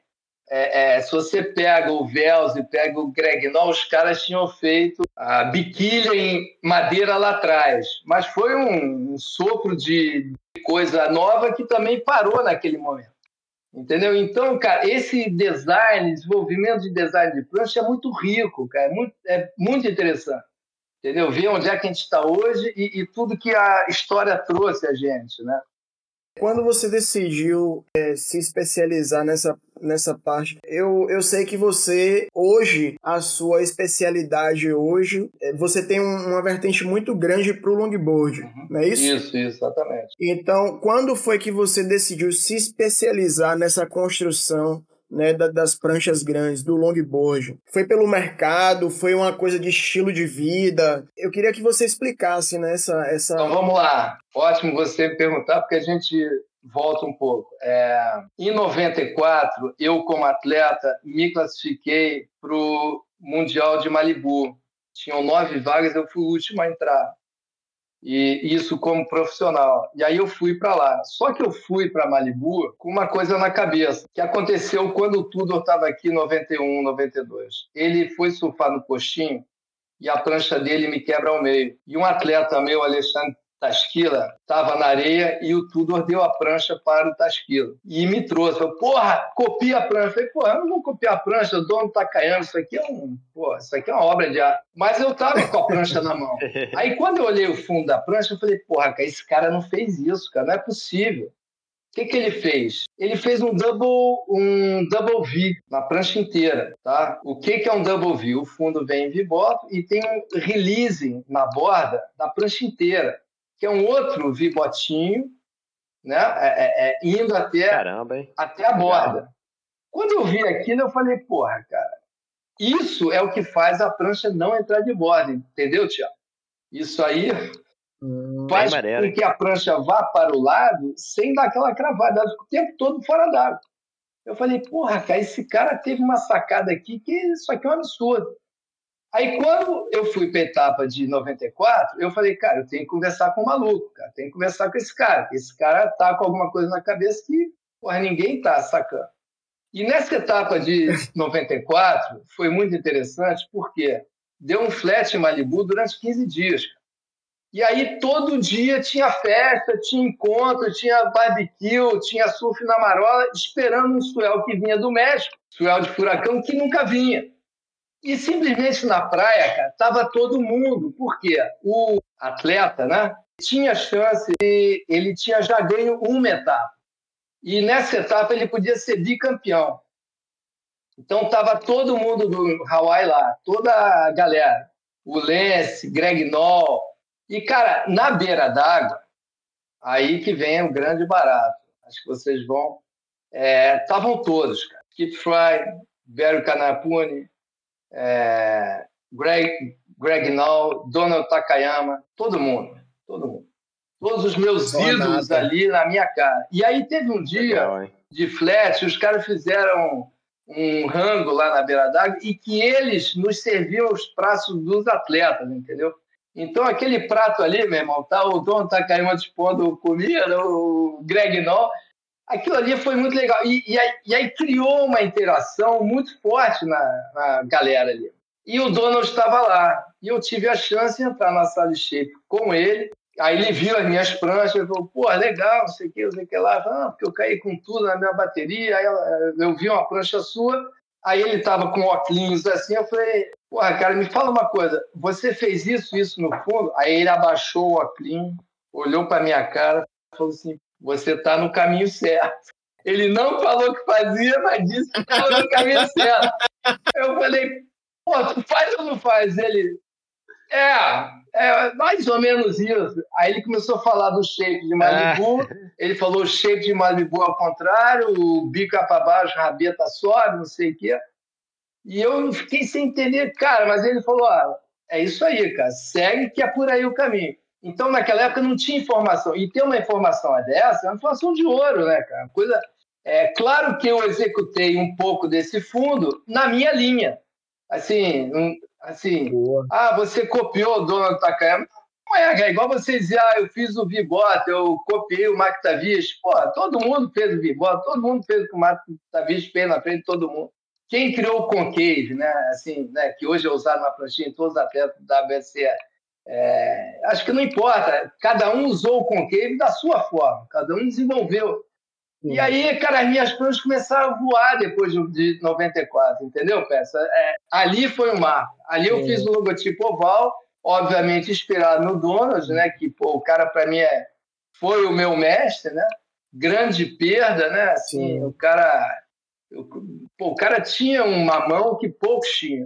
É, é, se você pega o Vels e pega o Greg Noll, os caras tinham feito a biquília em madeira lá atrás. Mas foi um, um sopro de coisa nova que também parou naquele momento. Entendeu? Então, cara, esse design, desenvolvimento de design de prancha é muito rico, cara, é muito, é muito interessante. Entendeu? Ver onde é que a gente está hoje e, e tudo que a história trouxe a gente, né? Quando você decidiu é, se especializar nessa, nessa parte, eu, eu sei que você, hoje, a sua especialidade hoje, é, você tem um, uma vertente muito grande para o longboard, uhum. Não é isso? Isso, isso, exatamente. Então, quando foi que você decidiu se especializar nessa construção, né, da, das pranchas grandes, do longboard? Foi pelo mercado? Foi uma coisa de estilo de vida? Eu queria que você explicasse, né, essa, essa... Então, vamos lá. Ótimo você me perguntar, porque a gente volta um pouco. É, em noventa e quatro, eu, como atleta, me classifiquei para o Mundial de Malibu. Tinham nove vagas, eu fui o último a entrar. E isso como profissional. E aí eu fui para lá. Só que eu fui para Malibu com uma coisa na cabeça, que aconteceu quando o Tudor estava aqui em noventa e um, noventa e dois. Ele foi surfar no postinho e a prancha dele me quebra ao meio. E um atleta meu, Alexandre Tasquila, estava na areia e o Tudor deu a prancha para o Tasquila. E me trouxe. Falei, porra, copia a prancha. Eu falei, porra, eu não vou copiar a prancha, o dono tá caindo, isso aqui é um, porra, isso aqui é uma obra de arte. Mas eu tava com a prancha na mão. Aí quando eu olhei o fundo da prancha, eu falei, porra, cara, esse cara não fez isso, cara, não é possível. O que, que ele fez? Ele fez um double, um double V na prancha inteira, tá? O que, que é um double V? O fundo vem em V-bottom e tem um releasing na borda da prancha inteira, que é um outro V-botinho, né? É, é, é, indo até, Caramba, hein? até a borda. Quando eu vi aquilo, eu falei, porra, cara, isso é o que faz a prancha não entrar de borda, entendeu, Thiago? Isso aí hum, faz com que a prancha vá para o lado sem dar aquela cravada, ela fica o tempo todo fora d'água. Eu falei, porra, cara, esse cara teve uma sacada aqui que isso aqui é um absurdo. Aí, quando eu fui para a etapa de noventa e quatro, eu falei, cara, eu tenho que conversar com o maluco, cara, tenho que conversar com esse cara. Esse cara tá com alguma coisa na cabeça que, porra, ninguém tá sacando. E nessa etapa de noventa e quatro, foi muito interessante, porque deu um flat em Malibu durante quinze dias. E aí, todo dia tinha festa, tinha encontro, tinha barbecue, tinha surf na marola, esperando um swell que vinha do México, swell de furacão, que nunca vinha. E simplesmente na praia, cara, tava todo mundo. Por quê? O atleta, né, tinha chance, de, ele tinha já ganho uma etapa. E nessa etapa ele podia ser bicampeão. Então tava todo mundo do Hawaii lá, toda a galera. O Lance, Greg Noll. E, cara, na beira d'água, aí que vem o grande barato. Acho que vocês vão... Estavam é, todos, cara. Kip Fry, Barry Kanapuni, É, Greg, Greg Noll, Donald Takayama, todo mundo, todo mundo. Todos os meus Boa ídolos nada. ali na minha cara. E aí teve um dia Legal, de flat, os caras fizeram um rango lá na beira d'água e que eles nos serviam os pratos dos atletas, entendeu? Então aquele prato ali, meu irmão, tá, o Donald Takayama dispondo comida, o Greg Noll, aquilo ali foi muito legal. E, e, aí, e aí criou uma interação muito forte na, na galera ali. E o Donald estava lá. E eu tive a chance de entrar na sala de shape com ele. Aí ele viu as minhas pranchas e falou, pô, legal, não sei o que, não sei o que lá. Ah, porque eu caí com tudo na minha bateria. Aí eu, eu vi uma prancha sua Aí ele tava com óculos assim, eu falei, porra, cara, me fala uma coisa, você fez isso, isso no fundo? Aí ele abaixou o óculos, olhou para minha cara e falou assim, você tá no caminho certo. Ele não falou que fazia, mas disse que estava no caminho certo. Eu falei, pô, tu faz ou não faz? Ele, é, é mais ou menos isso. Aí ele começou a falar do shape de Malibu, ah. Ele falou o shape de Malibu ao contrário, o bico é para baixo, a rabeta sobe, não sei o quê. E eu fiquei sem entender, cara, mas ele falou, ah, é isso aí, cara, segue que é por aí o caminho. Então, naquela época, não tinha informação. E ter uma informação dessa é uma informação de ouro, né, cara? Coisa... É claro que eu executei um pouco desse fundo na minha linha. Assim, assim ah, você copiou o Donald Takayama. Não é, é igual você dizer, ah, eu fiz o Vibote, eu copiei o Mark Tavish. Pô, todo mundo fez o Vibote, todo mundo fez o que o Mark Tavish fez na frente de todo mundo. Quem criou o concave, né, assim, né, que hoje é usado na pranchinha em todos os atletas da W S C, é, acho que não importa, cada um usou o concave da sua forma, cada um desenvolveu. Sim. E aí, cara, as minhas pranchas começaram a voar depois de noventa e quatro, entendeu, Peça? É, ali foi o marco. Ali eu Sim. fiz o logotipo oval, obviamente inspirado no Donald, né, que pô, o cara, para mim, é, foi o meu mestre, né? Grande perda, né? Assim, Sim. o cara... Eu, pô, o cara tinha uma mão que poucos tinham.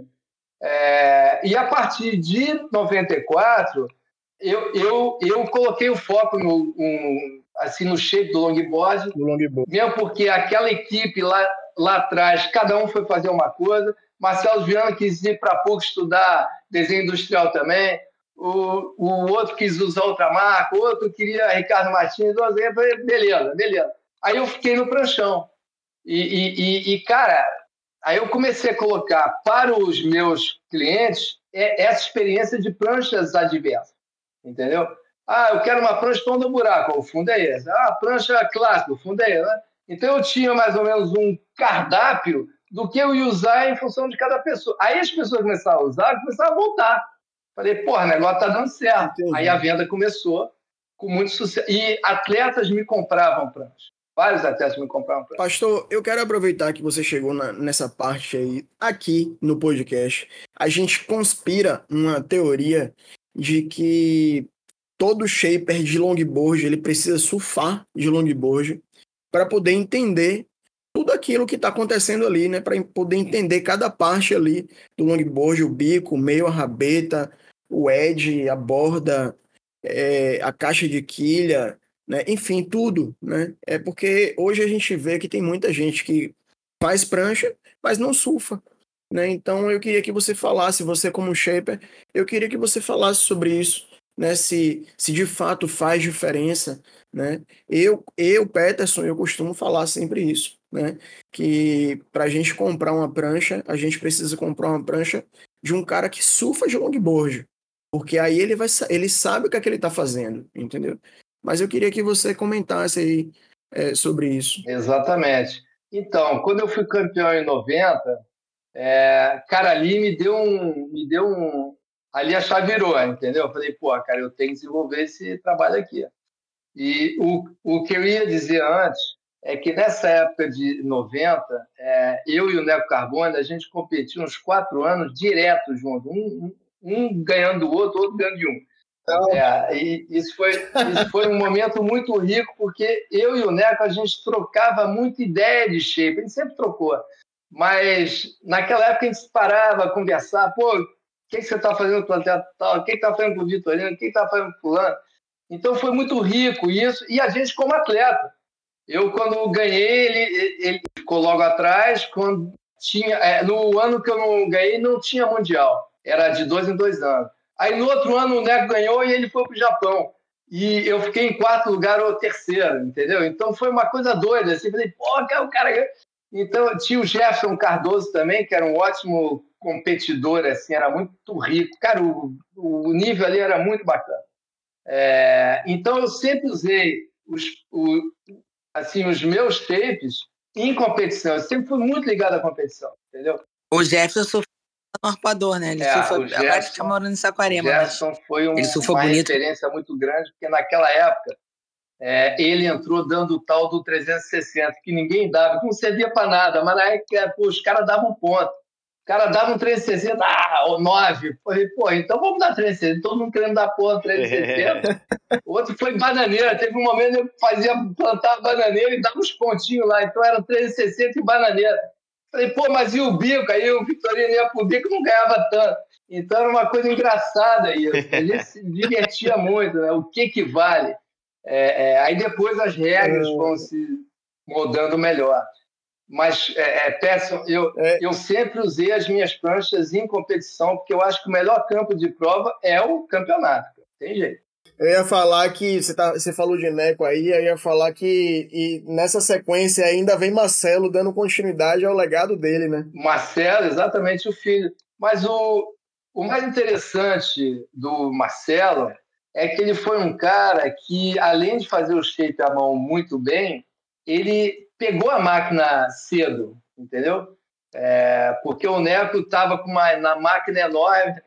É, e a partir de noventa e quatro, eu, eu, eu coloquei o foco no, um, assim, no shape do longboard, longboard, mesmo porque aquela equipe lá, lá atrás, cada um foi fazer uma coisa. Marcelo Viana quis ir para pouco estudar desenho industrial também, o, o outro quis usar outra marca, o outro queria Ricardo Martins, eu falei, beleza, beleza. Aí eu fiquei no pranchão. E, e, e, cara, aí eu comecei a colocar para os meus clientes essa experiência de pranchas adversas, entendeu? Ah, eu quero uma prancha toda buraco, o fundo é esse. Ah, prancha clássica, o fundo é esse. Né? Então eu tinha mais ou menos um cardápio do que eu ia usar em função de cada pessoa. Aí as pessoas começaram a usar, começaram a voltar. Falei, porra, o negócio tá dando certo. Entendi. Aí a venda começou com muito sucesso. E atletas me compravam prancha. Vários atletas me compraram prancha. Pastor, eu quero aproveitar que você chegou na, nessa parte aí, aqui no podcast. A gente conspira uma teoria de que todo shaper de longboard ele precisa surfar de longboard para poder entender tudo aquilo que está acontecendo ali, né? Para poder entender cada parte ali do longboard, o bico, o meio, a rabeta, o edge, a borda, é, a caixa de quilha, né? Enfim, tudo, né? É porque hoje a gente vê que tem muita gente que faz prancha, mas não surfa, né? Então eu queria que você falasse, você como shaper, eu queria que você falasse sobre isso, né? Se, se de fato faz diferença, né? Eu, eu, Peterson, eu costumo falar sempre isso, né? Que para a gente comprar uma prancha, a gente precisa comprar uma prancha de um cara que surfa de longboard, porque aí ele vai, ele sabe o que é que ele está fazendo, entendeu? Mas eu queria que você comentasse aí é, sobre isso. Exatamente. Então, quando eu fui campeão em noventa, é, cara, ali me deu um, me deu um, ali a chave virou, entendeu? Eu falei, pô, cara, eu tenho que desenvolver esse trabalho aqui. E o, o que eu ia dizer antes é que nessa época de noventa, é, eu e o Neco Carbone, a gente competia uns quatro anos direto junto, um, um, um ganhando do outro, outro ganhando de um. É, e isso foi, isso foi um momento muito rico, porque eu e o Neco, a gente trocava muita ideia de shape, a gente sempre trocou, mas naquela época a gente parava, conversava, pô, o que, que você está fazendo com o atleta tal, o que está fazendo com o Vitorino, o que está fazendo com o fulano? Então foi muito rico isso, e a gente como atleta. Eu, quando ganhei, ele, ele ficou logo atrás, quando tinha, é, no ano que eu não ganhei, não tinha Mundial, era de dois em dois anos. Aí, no outro ano, o Neco ganhou e ele foi para o Japão. E eu fiquei em quarto lugar ou terceiro, entendeu? Então, foi uma coisa doida. Assim, falei, pô, cara, o cara... Então, tinha o Jefferson Cardoso também, que era um ótimo competidor, assim, era muito rico. Cara, o, o nível ali era muito bacana. É, então, eu sempre usei os, o, assim, os meus tapes em competição. Eu sempre fui muito ligado à competição, entendeu? O Jefferson no arpador, né? Ele é, surfa, agora está morando em Saquarema. O Jefferson foi um, uma bonito. referência muito grande, porque naquela época é, ele entrou dando o tal do trezentos e sessenta, que ninguém dava, que não servia para nada, mas na época, pô, os caras davam ponto. O cara dava um trezentos e sessenta, ah, nove. Falei, pô, então vamos dar trezentos e sessenta. Todo mundo querendo dar ponto, trezentos e sessenta. Outro foi bananeira. Teve um momento que eu fazia, plantava bananeira e dava uns pontinhos lá. Então era trezentos e sessenta e bananeira. Falei, pô, mas e o bico? Aí o Vitorino ia pro bico, não ganhava tanto. Então era uma coisa engraçada isso. A gente se divertia muito, né? O que que vale? É, é, aí depois as regras vão se mudando melhor. Mas, é, é, Peterson, eu, é. eu sempre usei as minhas pranchas em competição, porque eu acho que o melhor campo de prova é o campeonato. Tem jeito. Eu ia falar que, você, tá, você falou de Neco aí, eu ia falar que e nessa sequência ainda vem Marcelo dando continuidade ao legado dele, né? Marcelo, exatamente, o filho. Mas o, o mais interessante do Marcelo é que ele foi um cara que, além de fazer o shape à mão muito bem, ele pegou a máquina cedo, entendeu? É, porque o Neco estava com uma na máquina enorme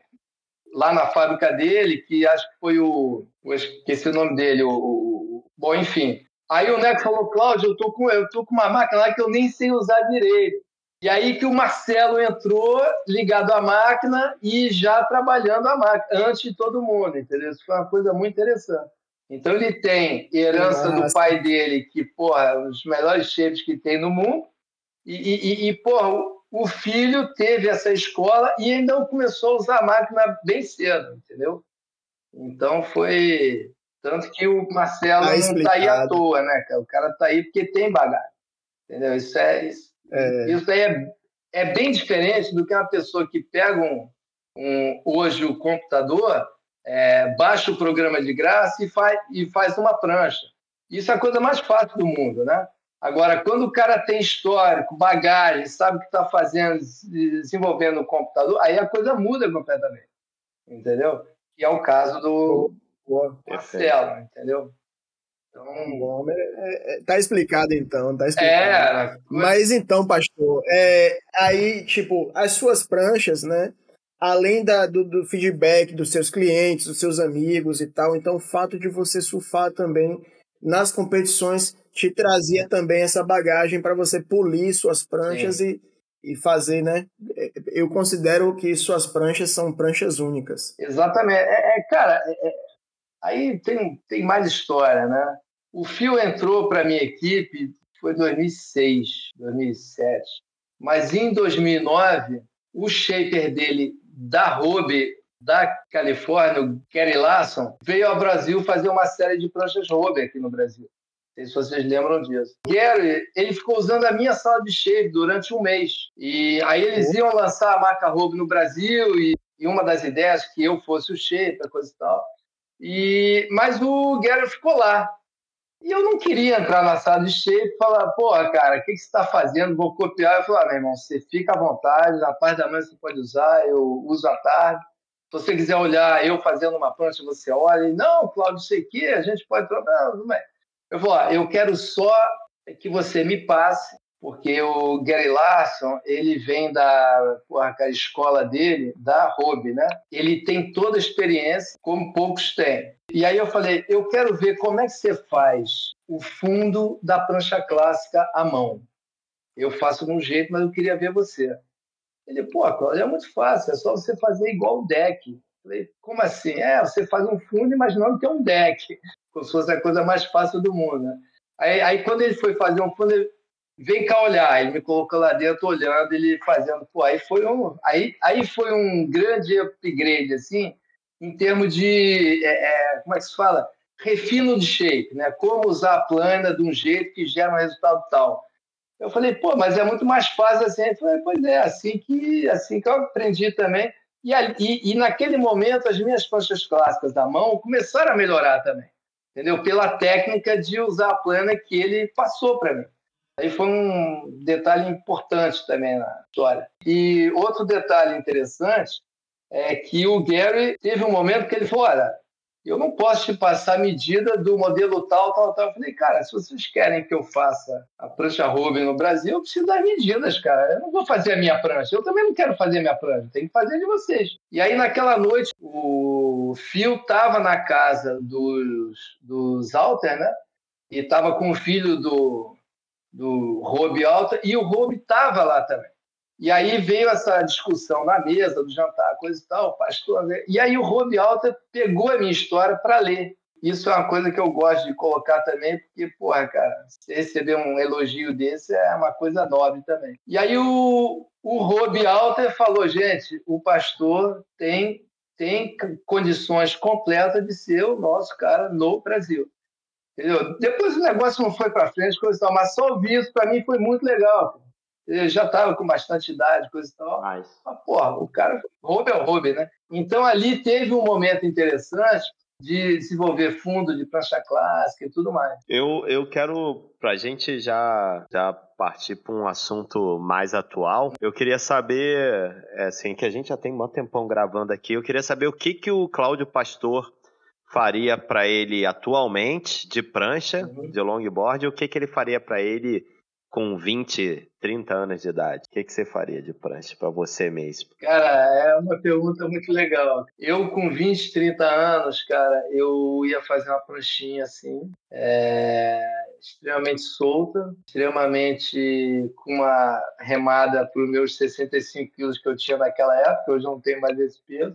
lá na fábrica dele, que acho que foi o... Eu esqueci o nome dele. O, o, bom, enfim. Aí o Neco falou, Cláudio, eu tô com, eu tô com uma máquina lá que eu nem sei usar direito. E aí que o Marcelo entrou ligado à máquina e já trabalhando a máquina, antes de todo mundo, entendeu? Isso foi uma coisa muito interessante. Então ele tem herança Nossa. do pai dele, que, porra, os melhores shapes que tem no mundo, e, e, e porra, o filho teve essa escola e ainda começou a usar a máquina bem cedo, entendeu? Então foi... Tanto que o Marcelo tá não está aí à toa, né, cara? O cara está aí porque tem bagagem, entendeu? Isso, é, isso, é. isso aí é, é bem diferente do que uma pessoa que pega um, um, hoje o computador... É, baixa o programa de graça e faz, e faz uma prancha. Isso é a coisa mais fácil do mundo, né? Agora, quando o cara tem histórico, bagagem, sabe o que está fazendo, desenvolvendo no computador, aí a coisa muda completamente, entendeu? Que é o caso do Boa. Marcelo, entendeu? Então, Bom, é, é, tá explicado então, tá explicado. É, Mas então, pastor, é, aí, tipo, as suas pranchas, né? Além da, do, do feedback dos seus clientes, dos seus amigos e tal, então o fato de você surfar também nas competições te trazia também essa bagagem para você polir suas pranchas e, e fazer, né? Eu considero que suas pranchas são pranchas únicas. Exatamente. É, é, cara, é, é, aí tem, tem mais história, né? O Phil entrou para a minha equipe, foi em dois mil e seis, dois mil e sete, mas em dois mil e nove, o shaper dele da Robe, da Califórnia, o Gary Larson, veio ao Brasil fazer uma série de pranchas Robe aqui no Brasil. Não sei se vocês lembram disso. Gary, ele ficou usando a minha sala de shape durante um mês. E aí eles iam lançar a marca Robe no Brasil e, e uma das ideias que eu fosse o shape, coisa e tal. E, mas o Gary ficou lá. E eu não queria entrar na sala de shape e falar, porra, cara, o que, que você está fazendo? Vou copiar. Eu falei, ah, meu irmão, você fica à vontade, na parte da manhã você pode usar, eu uso à tarde. Se você quiser olhar eu fazendo uma prancha, você olha. E, não, Cláudio, sei que a gente pode... Eu vou lá, eu quero só que você me passe, porque o Gary Larson, ele vem da porra, a escola dele, da Robe, né? Ele tem toda a experiência, como poucos têm. E aí eu falei, eu quero ver como é que você faz o fundo da prancha clássica à mão. Eu faço de um jeito, mas eu queria ver você. Ele, pô, Cláudio, é muito fácil, é só você fazer igual o deck. Eu falei, como assim? É, você faz um fundo imaginando que é um deck, como se fosse a coisa mais fácil do mundo, né? Aí, aí quando ele foi fazer um fundo, ele, vem cá olhar, ele me colocou lá dentro olhando, ele fazendo, pô, aí foi um, aí, aí foi um grande upgrade, assim, em termos de, é, é, como é que se fala? Refino de shape, né? Como usar a plana de um jeito que gera um resultado tal. Eu falei, pô, mas é muito mais fácil assim. Eu falei, pois é, assim que, assim que eu aprendi também. E, e, e naquele momento, as minhas pranchas clássicas da mão começaram a melhorar também, entendeu? Pela técnica de usar a plana que ele passou para mim. Aí foi um detalhe importante também na história. E outro detalhe interessante é que o Gary teve um momento que ele falou, olha, eu não posso te passar a medida do modelo tal, tal, tal. Eu falei, cara, se vocês querem que eu faça a prancha Robe no Brasil, eu preciso das medidas, cara. Eu não vou fazer a minha prancha. Eu também não quero fazer a minha prancha. Tem que fazer de vocês. E aí, naquela noite, o Phil estava na casa dos, dos Alter, né? e estava com o filho do, do Robe Alta, e o Robe estava lá também. E aí veio essa discussão na mesa do jantar, coisa e tal, pastor. E aí o Robe Alta pegou a minha história para ler. Isso é uma coisa que eu gosto de colocar também, porque, porra, cara, você receber um elogio desse é uma coisa nobre também. E aí o, o Robe Alta falou, gente, o pastor tem, tem condições completas de ser o nosso cara no Brasil. Entendeu? Depois o negócio não foi para frente, coisa e tal, mas só ouvir isso para mim foi muito legal. Ele já estava com bastante idade, coisa e tal. Mas, porra, o cara, Robe é o Robe, né? Então ali teve um momento interessante de desenvolver fundo de prancha clássica e tudo mais. Eu, eu quero, para a gente já, já partir para um assunto mais atual, eu queria saber, assim, que a gente já tem um tempão gravando aqui, eu queria saber o que, que o Cláudio Pastor faria para ele atualmente de prancha, uhum. de longboard, e o que, que ele faria para ele com vinte, trinta anos de idade? O que, que você faria de prancha para você mesmo? Cara, é uma pergunta muito legal. Eu, com vinte, trinta anos, cara, eu ia fazer uma pranchinha assim, é, extremamente solta, extremamente com uma remada para os meus sessenta e cinco quilos que eu tinha naquela época, hoje eu não tenho mais esse peso.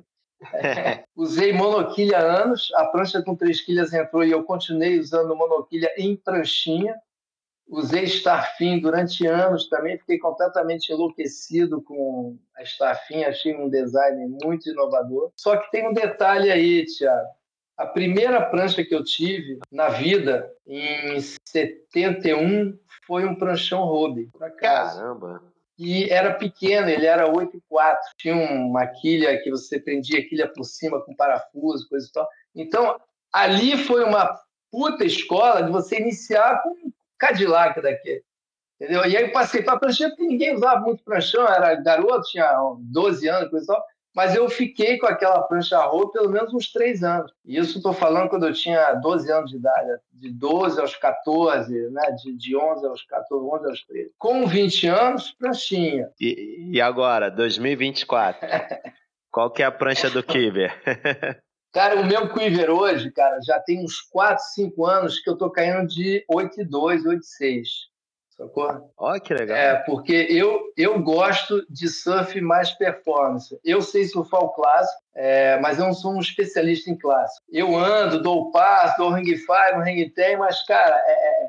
É, usei monoquilha há anos, a prancha com três quilhas entrou e eu continuei usando monoquilha em pranchinha. Usei Starfin durante anos também, fiquei completamente enlouquecido com a Starfin, achei um design muito inovador. Só que tem um detalhe aí, Thiago. A primeira prancha que eu tive na vida, em setenta e um, foi um pranchão Robe, por acaso. Caramba! E era pequeno, ele era oito e quatro. Tinha uma quilha que você prendia a quilha por cima com parafuso, coisa e tal. Então, ali foi uma puta escola de você iniciar com Cadillac daqui, entendeu? E aí eu passei para pranchão, porque ninguém usava muito pranchão, era garoto, tinha doze anos, coisa e tal, mas eu fiquei com aquela prancha Robe pelo menos uns três anos. E isso estou falando quando eu tinha doze anos de idade, de doze aos quatorze, né? de, de onze aos quatorze, onze aos treze. Com vinte anos, pranchinha. E, e agora, dois mil e vinte e quatro? Qual que é a prancha do Quiver? Cara, o meu Quiver hoje, cara, já tem uns quatro, cinco anos que eu tô caindo de oito e dois, oito e seis. Sacou? Olha que legal. É, porque eu, eu gosto de surf mais performance. Eu sei surfar o clássico, é, mas eu não sou um especialista em clássico. Eu ando, dou o passo, dou o ring five, o ring ten, mas, cara, é,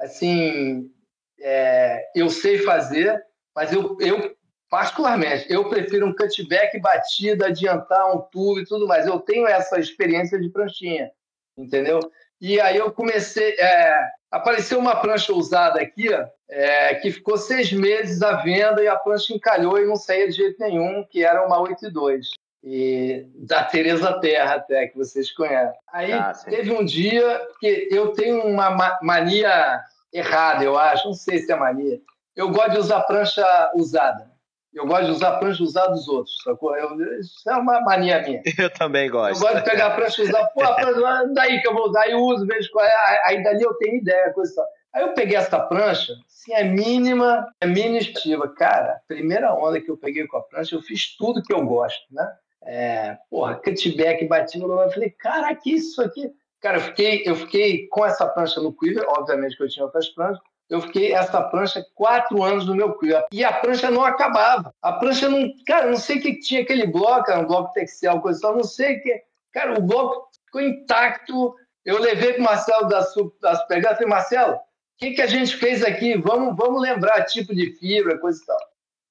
assim, é, eu sei fazer, mas eu, eu particularmente, eu prefiro um cutback batida, adiantar um tubo e tudo mais. Eu tenho essa experiência de pranchinha, entendeu? E aí eu comecei... É, apareceu uma prancha usada aqui, é, que ficou seis meses à venda e a prancha encalhou e não saía de jeito nenhum, que era uma oito e dois. E da Teresa Terra, até, que vocês conhecem. Aí ah, teve um dia que eu tenho uma mania errada, eu acho, não sei se é mania. Eu gosto de usar prancha usada. Eu gosto de usar prancha usada dos outros, sacou? Eu, isso é uma mania minha. Eu também gosto. Eu gosto de pegar a prancha usada. Pô, a prancha, daí que eu vou usar, eu uso, vejo qual é. Aí dali eu tenho ideia, coisa e tal. Aí eu peguei essa prancha, assim, é mínima, é minustiva. Cara, a primeira onda que eu peguei com a prancha, eu fiz tudo que eu gosto, né? É, porra, cutback, batido, eu falei, cara, que isso aqui? Cara, eu fiquei, eu fiquei com essa prancha no Quiver, obviamente que eu tinha outras pranchas, eu fiquei essa prancha quatro anos no meu Quiver. E a prancha não acabava. A prancha não... Cara, não sei o que tinha aquele bloco, era um bloco textil, coisa só, não sei o que... Cara, o bloco ficou intacto. Eu levei para o Marcelo das das pegadas, falei, Marcelo, o que, que a gente fez aqui? Vamos, vamos lembrar tipo de fibra, coisa e tal.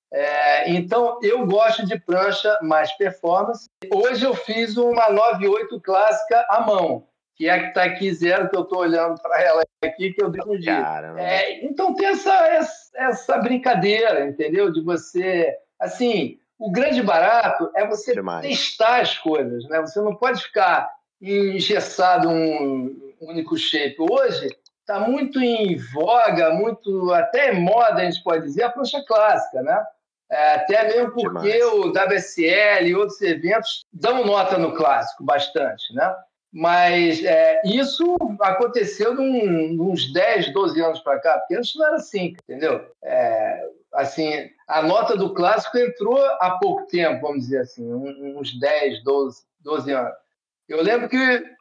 É, então, eu gosto de prancha mais performance. Hoje eu fiz uma nove oito clássica à mão, que é a que está aqui zero, que eu estou olhando para ela aqui, que eu dei um dia. É, então tem essa, essa, essa brincadeira, entendeu? De você... Assim, o grande barato é você Demais. testar as coisas, né? Você não pode ficar engessado um único shape. Hoje está muito em voga, muito até moda, a gente pode dizer, a prancha clássica, né? É, até mesmo porque Demais. o W S L e outros eventos dão nota no clássico bastante, né? Mas é, isso aconteceu num, uns dez, doze anos para cá, porque antes não era assim, entendeu? É, assim, a nota do clássico entrou há pouco tempo, vamos dizer assim, uns dez, doze, doze anos. Eu lembro que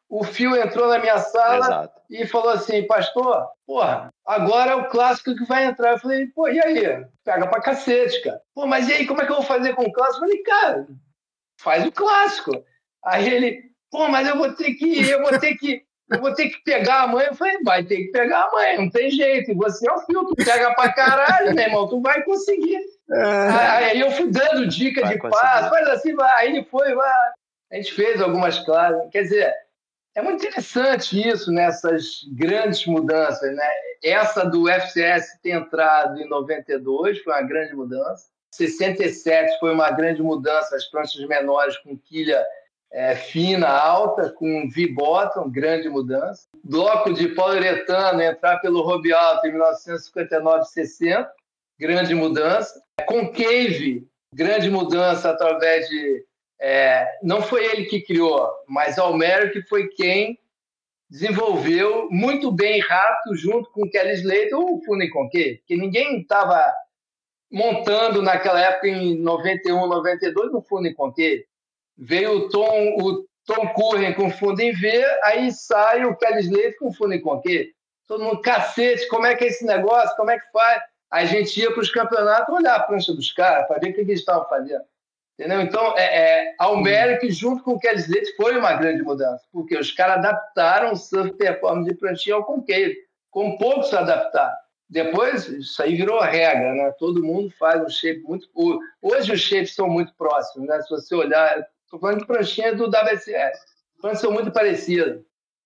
o Phil entrou na minha sala Exato. E falou assim, pastor, porra, agora é o clássico que vai entrar. Eu falei, pô, e aí? Pega pra cacete, cara. Pô, mas e aí, como é que eu vou fazer com o clássico? Eu falei, cara, faz o clássico. Aí ele, pô, mas eu vou ter que, eu vou ter que, eu vou ter que pegar a mãe. Eu falei, vai ter que pegar a mãe, não tem jeito. E você é o Phil, tu pega pra caralho, meu irmão, tu vai conseguir. Aí eu fui dando dica vai de passo, faz assim, vai. Aí ele foi, vai. A gente fez algumas classes. Quer dizer, é muito interessante isso, nessas grandes mudanças, né? Essa do F C S ter entrado em noventa e dois foi uma grande mudança. sessenta e sete foi uma grande mudança, as pranchas menores com quilha é, fina, alta, com V-bottom, grande mudança. Bloco de poliuretano entrar pelo Hobby Alto em mil novecentos e cinquenta e nove, sessenta, grande mudança. Concave, grande mudança através de... É, não foi ele que criou, mas Almeric foi quem desenvolveu muito bem rápido, junto com o Kelly Slater, o fundo em concave, porque ninguém estava montando naquela época, em noventa e um, noventa e dois, no fundo em concave. Veio o Tom, o Tom Curren com fundo em V, aí sai o Kelly Slater com fundo em concave. Todo mundo, cacete, como é que é esse negócio? Como é que faz? Aí a gente ia para os campeonatos olhar a prancha dos caras, para ver o que eles estavam fazendo. Entendeu? Então, é, é, a Almeric, junto com o Kelly Slater, foi uma grande mudança, porque os caras adaptaram o surf performance de pranchinha ao concave, como poucos se adaptaram. Depois, isso aí virou regra, né? Todo mundo faz um shape muito... Hoje os shapes são muito próximos, né? Se você olhar... Estou falando de pranchinha do W S S. As pranchas são muito parecidas.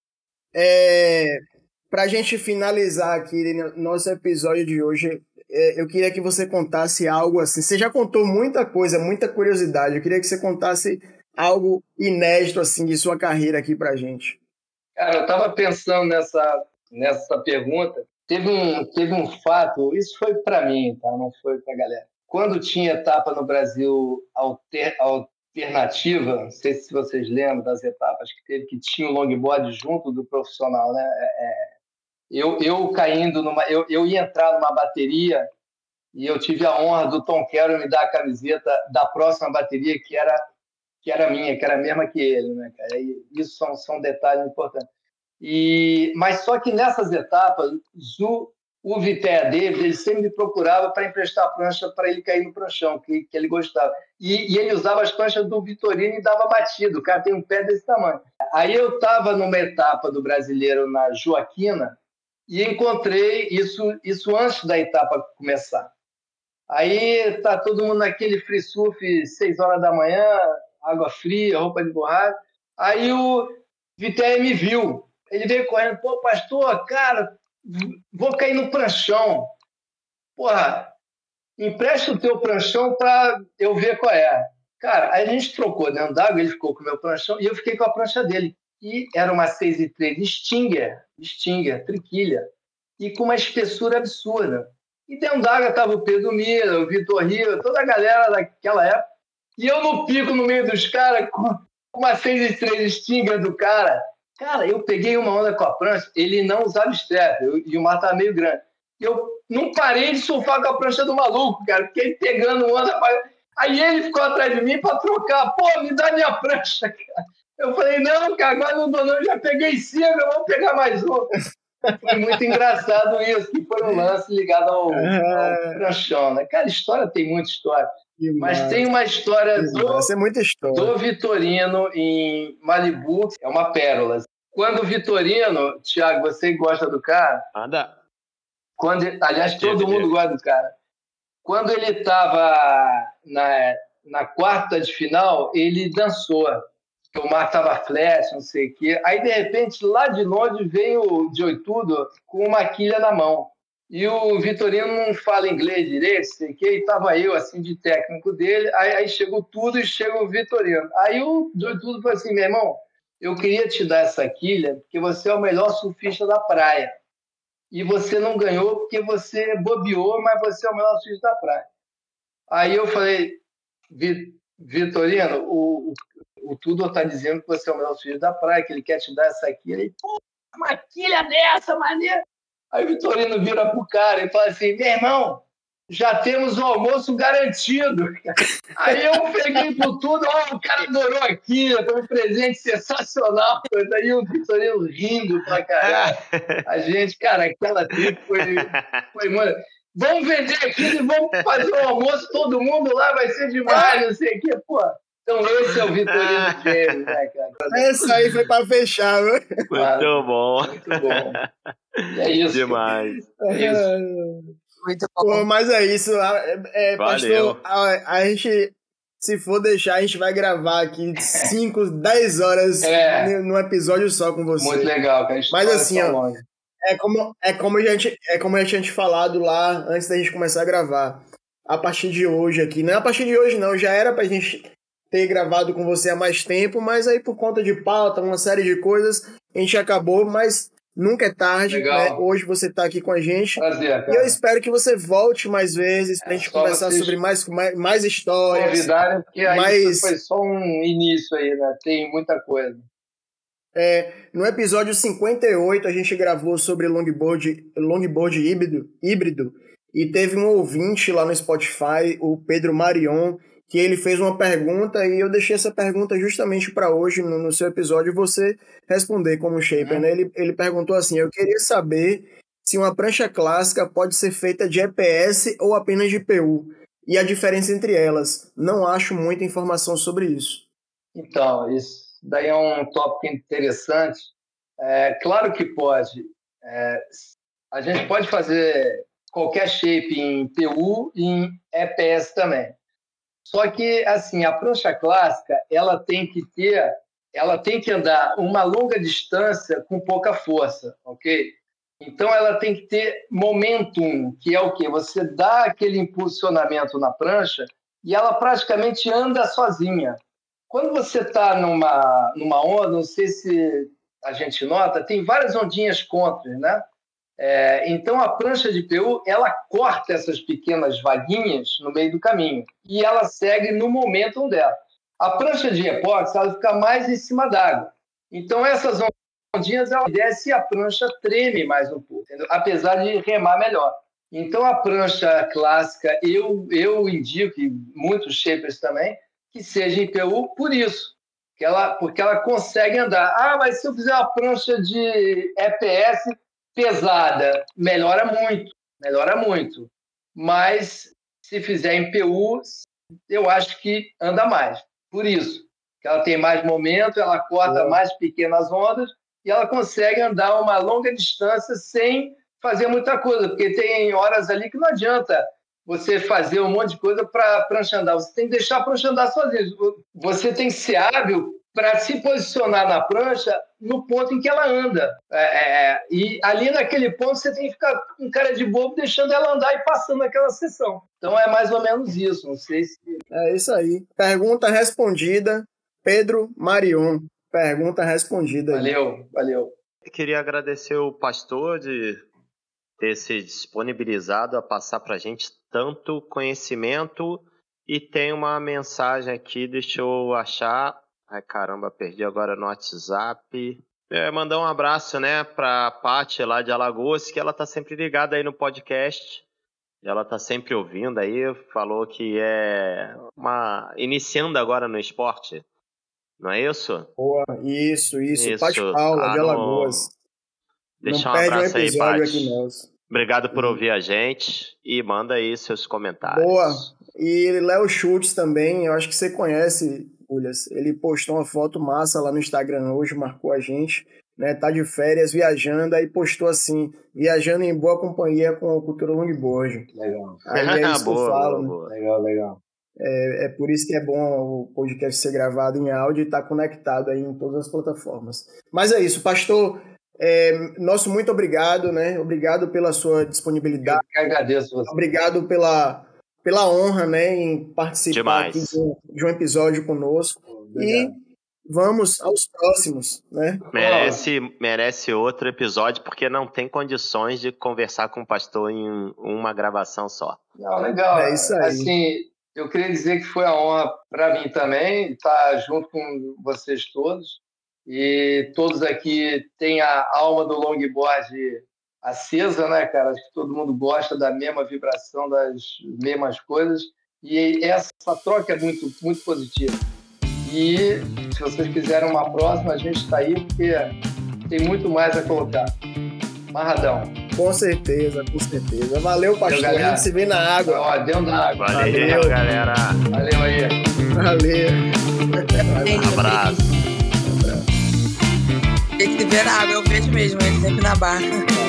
É, para a gente finalizar aqui nosso episódio de hoje, eu queria que você contasse algo assim. Você já contou muita coisa, muita curiosidade. Eu queria que você contasse algo inédito assim de sua carreira aqui pra gente. Cara, eu estava pensando nessa, nessa pergunta. Teve um, teve um fato, isso foi para mim, tá? Não foi para a galera. Quando tinha etapa no Brasil alter, alternativa, não sei se vocês lembram das etapas que teve, que tinha o longboard junto do profissional, né? É, Eu, eu caindo numa... Eu, eu ia entrar numa bateria e eu tive a honra do Tom Carroll me dar a camiseta da próxima bateria que era, que era minha, que era a mesma que ele, né, cara? E isso são, são detalhes importantes. E, mas só que nessas etapas, o, o Vitéia Davis, ele sempre me procurava para emprestar a prancha para ele cair no pranchão, que, que ele gostava. E, e ele usava as pranchas do Vitorino e dava batido. O cara tem um pé desse tamanho. Aí eu estava numa etapa do Brasileiro na Joaquina, e encontrei isso, isso antes da etapa começar. Aí tá todo mundo naquele free surf, seis horas da manhã, água fria, roupa de borracha. Aí o Vitéia me viu. Ele veio correndo, pô, pastor, cara, vou cair no pranchão. Porra, empresta o teu pranchão para eu ver qual é. Cara, aí a gente trocou dentro d'água, ele ficou com o meu pranchão e eu fiquei com a prancha dele. E era uma seis e três Stinger, Stinger, triquilha, e com uma espessura absurda. E dentro d'água estava o Pedro Mira, o Vitor Rio, toda a galera daquela época. E eu no pico, no meio dos caras, com uma seis e três Stinger do cara. Cara, eu peguei uma onda com a prancha, ele não usava strap, eu, e o mar estava meio grande. E eu não parei de surfar com a prancha do maluco, cara, fiquei pegando onda. Pra... Aí ele ficou atrás de mim para trocar. Pô, me dá minha prancha, cara. Eu falei, não, cara, agora não dou não, eu já peguei cinco, eu vou pegar mais um. Foi muito engraçado isso, que foi um lance ligado ao, ao pranchão, né? Cara, história tem muita história. Que mas massa. Tem uma história do, é muita história do Vitorino em Malibu, é uma pérola. Quando o Vitorino, Thiago, você gosta do cara? Anda. Quando, aliás, todo mundo gosta do cara. Quando ele estava na, na quarta de final, ele dançou. O mar estava flash, não sei o quê. Aí, de repente, lá de longe, veio o Joitudo com uma quilha na mão. E o Vitorino não fala inglês direito, sei o quê, e estava eu, assim, de técnico dele. Aí, aí chegou tudo e chega o Vitorino. Aí o Joitudo falou assim, meu irmão, eu queria te dar essa quilha porque você é o melhor surfista da praia. E você não ganhou porque você bobeou, mas você é o melhor surfista da praia. Aí eu falei, Vitorino, o, o Tudor está dizendo que você é o melhor surfista da praia, que ele quer te dar essa quilha. Ele, pô, uma quilha dessa, maneira. Aí o Vitorino vira pro cara e fala assim, meu irmão, já temos o almoço garantido. Aí eu peguei por tudo, ó, o cara adorou aqui, foi um presente sensacional. Daí o Vitorino rindo pra caramba. A gente, cara, aquela trip foi, foi mano, vamos vender aquilo e vamos fazer um almoço, todo mundo lá, vai ser demais, não sei o quê, pô. Então esse é o Vitorino James, né, cara? Essa aí foi pra fechar, viu? Muito ah, bom. Muito bom. E é isso. Demais. É isso. Muito bom. Pô, mas é isso. É, é, Valeu. Pastor, a, a gente, se for deixar, a gente vai gravar aqui cinco, dez horas é. num episódio só com você. Muito legal, cara. Mas assim, ó, é como, é, como a gente, é como a gente tinha falado lá antes da gente começar a gravar. A partir de hoje aqui, não é a partir de hoje não, já era pra gente ter gravado com você há mais tempo, mas aí por conta de pauta, uma série de coisas, a gente acabou, mas nunca é tarde, né? Hoje você está aqui com a gente. Prazer, cara. E eu espero que você volte mais vezes para a é, gente conversar sobre mais, mais, mais histórias. Convidarem, porque aí mais... foi só um início aí, né? Tem muita coisa. É, no episódio cinquenta e oito a gente gravou sobre longboard, longboard híbrido, híbrido e teve um ouvinte lá no Spotify, o Pedro Marion, que ele fez uma pergunta e eu deixei essa pergunta justamente para hoje, no, no seu episódio, você responder como shaper, uhum. né? Ele, ele perguntou assim, eu queria saber se uma prancha clássica pode ser feita de E P S ou apenas de P U, e a diferença entre elas. Não acho muita informação sobre isso. Então, isso daí é um tópico interessante. É, claro que pode. É, a gente pode fazer qualquer shape em P U e em E P S também. Só que, assim, a prancha clássica, ela tem que ter, ela tem que andar uma longa distância com pouca força, ok? Então, ela tem que ter momentum, que é o quê? Você dá aquele impulsionamento na prancha e ela praticamente anda sozinha. Quando você está numa, numa onda, não sei se a gente nota, tem várias ondinhas contra, né? É, então, a prancha de P U, ela corta essas pequenas vaguinhas no meio do caminho e ela segue no momentum dela. A prancha de epóxi, ela fica mais em cima d'água. Então, essas ondinhas, ela desce e a prancha treme mais um pouco, entendeu? Apesar de remar melhor. Então, a prancha clássica, eu, eu indico, e muitos shapers também, que seja em P U por isso, que ela, porque ela consegue andar. Ah, mas se eu fizer uma prancha de E P S pesada, melhora muito, melhora muito. Mas se fizer em P U, eu acho que anda mais. Por isso, que ela tem mais momento, ela corta é. mais pequenas ondas e ela consegue andar uma longa distância sem fazer muita coisa, porque tem horas ali que não adianta você fazer um monte de coisa para a prancha andar. Você tem que deixar a prancha andar sozinha. Você tem que ser hábil para se posicionar na prancha no ponto em que ela anda. É, é, e ali naquele ponto você tem que ficar com cara de bobo, deixando ela andar e passando aquela sessão. Então é mais ou menos isso. Não sei se... É isso aí. Pergunta respondida. Pedro Marion. Pergunta respondida. Valeu, valeu. Eu queria agradecer o pastor de ter se disponibilizado a passar para a gente tanto conhecimento e tem uma mensagem aqui, deixa eu achar. Ai, caramba, perdi agora no WhatsApp. É, mandar um abraço, né, para a Paty lá de Alagoas, que ela tá sempre ligada aí no podcast. Ela tá sempre ouvindo aí, falou que é uma iniciando agora no esporte. Não é isso? Boa, isso, isso. isso. Paty Paula, ah, de Alagoas. No... Deixa um abraço aí, Paty. Obrigado por ouvir a gente e manda aí seus comentários. Boa. E Léo Schultz também, eu acho que você conhece, Ulhas. Ele postou uma foto massa lá no Instagram hoje, marcou a gente, né? Tá de férias, viajando, aí postou assim, viajando em boa companhia com a cultura longboard. Legal. Aí é isso boa, que eu falo, boa, né? boa. Legal, legal. É, é por isso que é bom o podcast ser gravado em áudio e estar tá conectado aí em todas as plataformas. Mas é isso, pastor. É, nosso muito obrigado, né? Obrigado pela sua disponibilidade. Eu que agradeço você. Obrigado pela, pela honra, né, em participar aqui de um, de um episódio conosco. Obrigado. E vamos aos próximos, né? Merece, merece outro episódio, porque não tem condições de conversar com o pastor em uma gravação só. Não, legal. É isso aí. Assim, eu queria dizer que foi a honra para mim também estar junto com vocês todos. E todos aqui têm a alma do longboard acesa, né, cara? Acho que todo mundo gosta da mesma vibração, das mesmas coisas. E essa troca é muito, muito positiva. E se vocês quiserem uma próxima, a gente está aí, porque tem muito mais a colocar. Marradão. Com certeza, com certeza. Valeu, pastor. Valeu, a gente se vê na água. Ó, dentro da água. Valeu, Valeu. galera. Valeu aí. Valeu. Um abraço. Tem que se ver na água, eu vejo mesmo, ele sempre na barra.